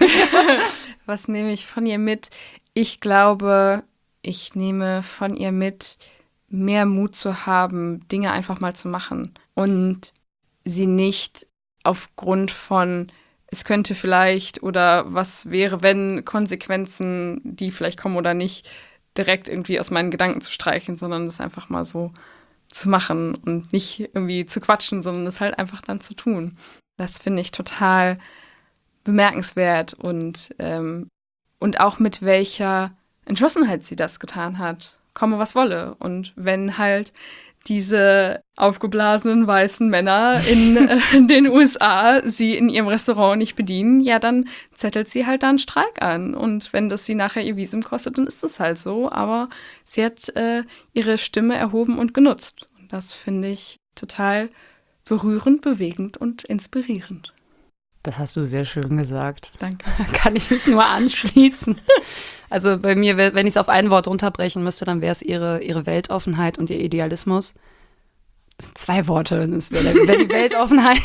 was nehme ich von ihr mit? Ich glaube, ich nehme von ihr mit, mehr Mut zu haben, Dinge einfach mal zu machen und sie nicht aufgrund von, es könnte vielleicht oder was wäre, wenn Konsequenzen, die vielleicht kommen oder nicht, direkt irgendwie aus meinen Gedanken zu streichen, sondern das einfach mal so zu machen und nicht irgendwie zu quatschen, sondern es halt einfach dann zu tun. Das finde ich total bemerkenswert und, ähm, und auch mit welcher Entschlossenheit sie das getan hat, komme was wolle. Und wenn halt diese aufgeblasenen weißen Männer in äh, den U S A sie in ihrem Restaurant nicht bedienen, ja, dann zettelt sie halt da einen Streik an. Und wenn das sie nachher ihr Visum kostet, dann ist es halt so. Aber sie hat äh, ihre Stimme erhoben und genutzt. Und das finde ich total berührend, bewegend und inspirierend. Das hast du sehr schön gesagt. Danke. Kann ich mich nur anschließen. Also bei mir, wenn ich es auf ein Wort runterbrechen müsste, dann wäre es ihre, ihre Weltoffenheit und ihr Idealismus. Das sind zwei Worte, das wäre wär die Weltoffenheit.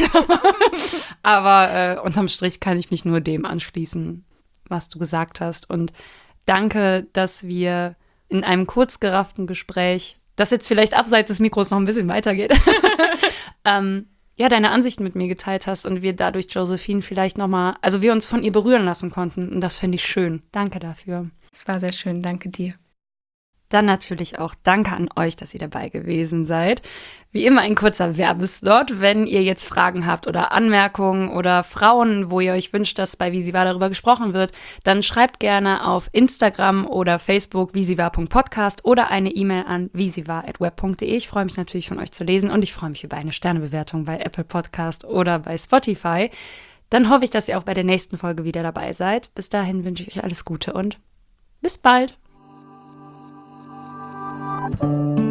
Aber äh, unterm Strich kann ich mich nur dem anschließen, was du gesagt hast. Und danke, dass wir in einem kurz gerafften Gespräch, das jetzt vielleicht abseits des Mikros noch ein bisschen weitergeht, ähm, ja, deine Ansichten mit mir geteilt hast und wir dadurch Josephine vielleicht nochmal, also wir uns von ihr berühren lassen konnten. Und das finde ich schön. Danke dafür. Es war sehr schön, danke dir. Dann natürlich auch danke an euch, dass ihr dabei gewesen seid. Wie immer ein kurzer Werbeslot. Wenn ihr jetzt Fragen habt oder Anmerkungen oder Frauen, wo ihr euch wünscht, dass bei Wie sie war darüber gesprochen wird, dann schreibt gerne auf Instagram oder Facebook wie sie war punkt podcast oder eine E-Mail an wie sie war at web punkt de. Ich freue mich natürlich von euch zu lesen und ich freue mich über eine Sternebewertung bei Apple Podcast oder bei Spotify. Dann hoffe ich, dass ihr auch bei der nächsten Folge wieder dabei seid. Bis dahin wünsche ich euch alles Gute und bis bald. Thank you.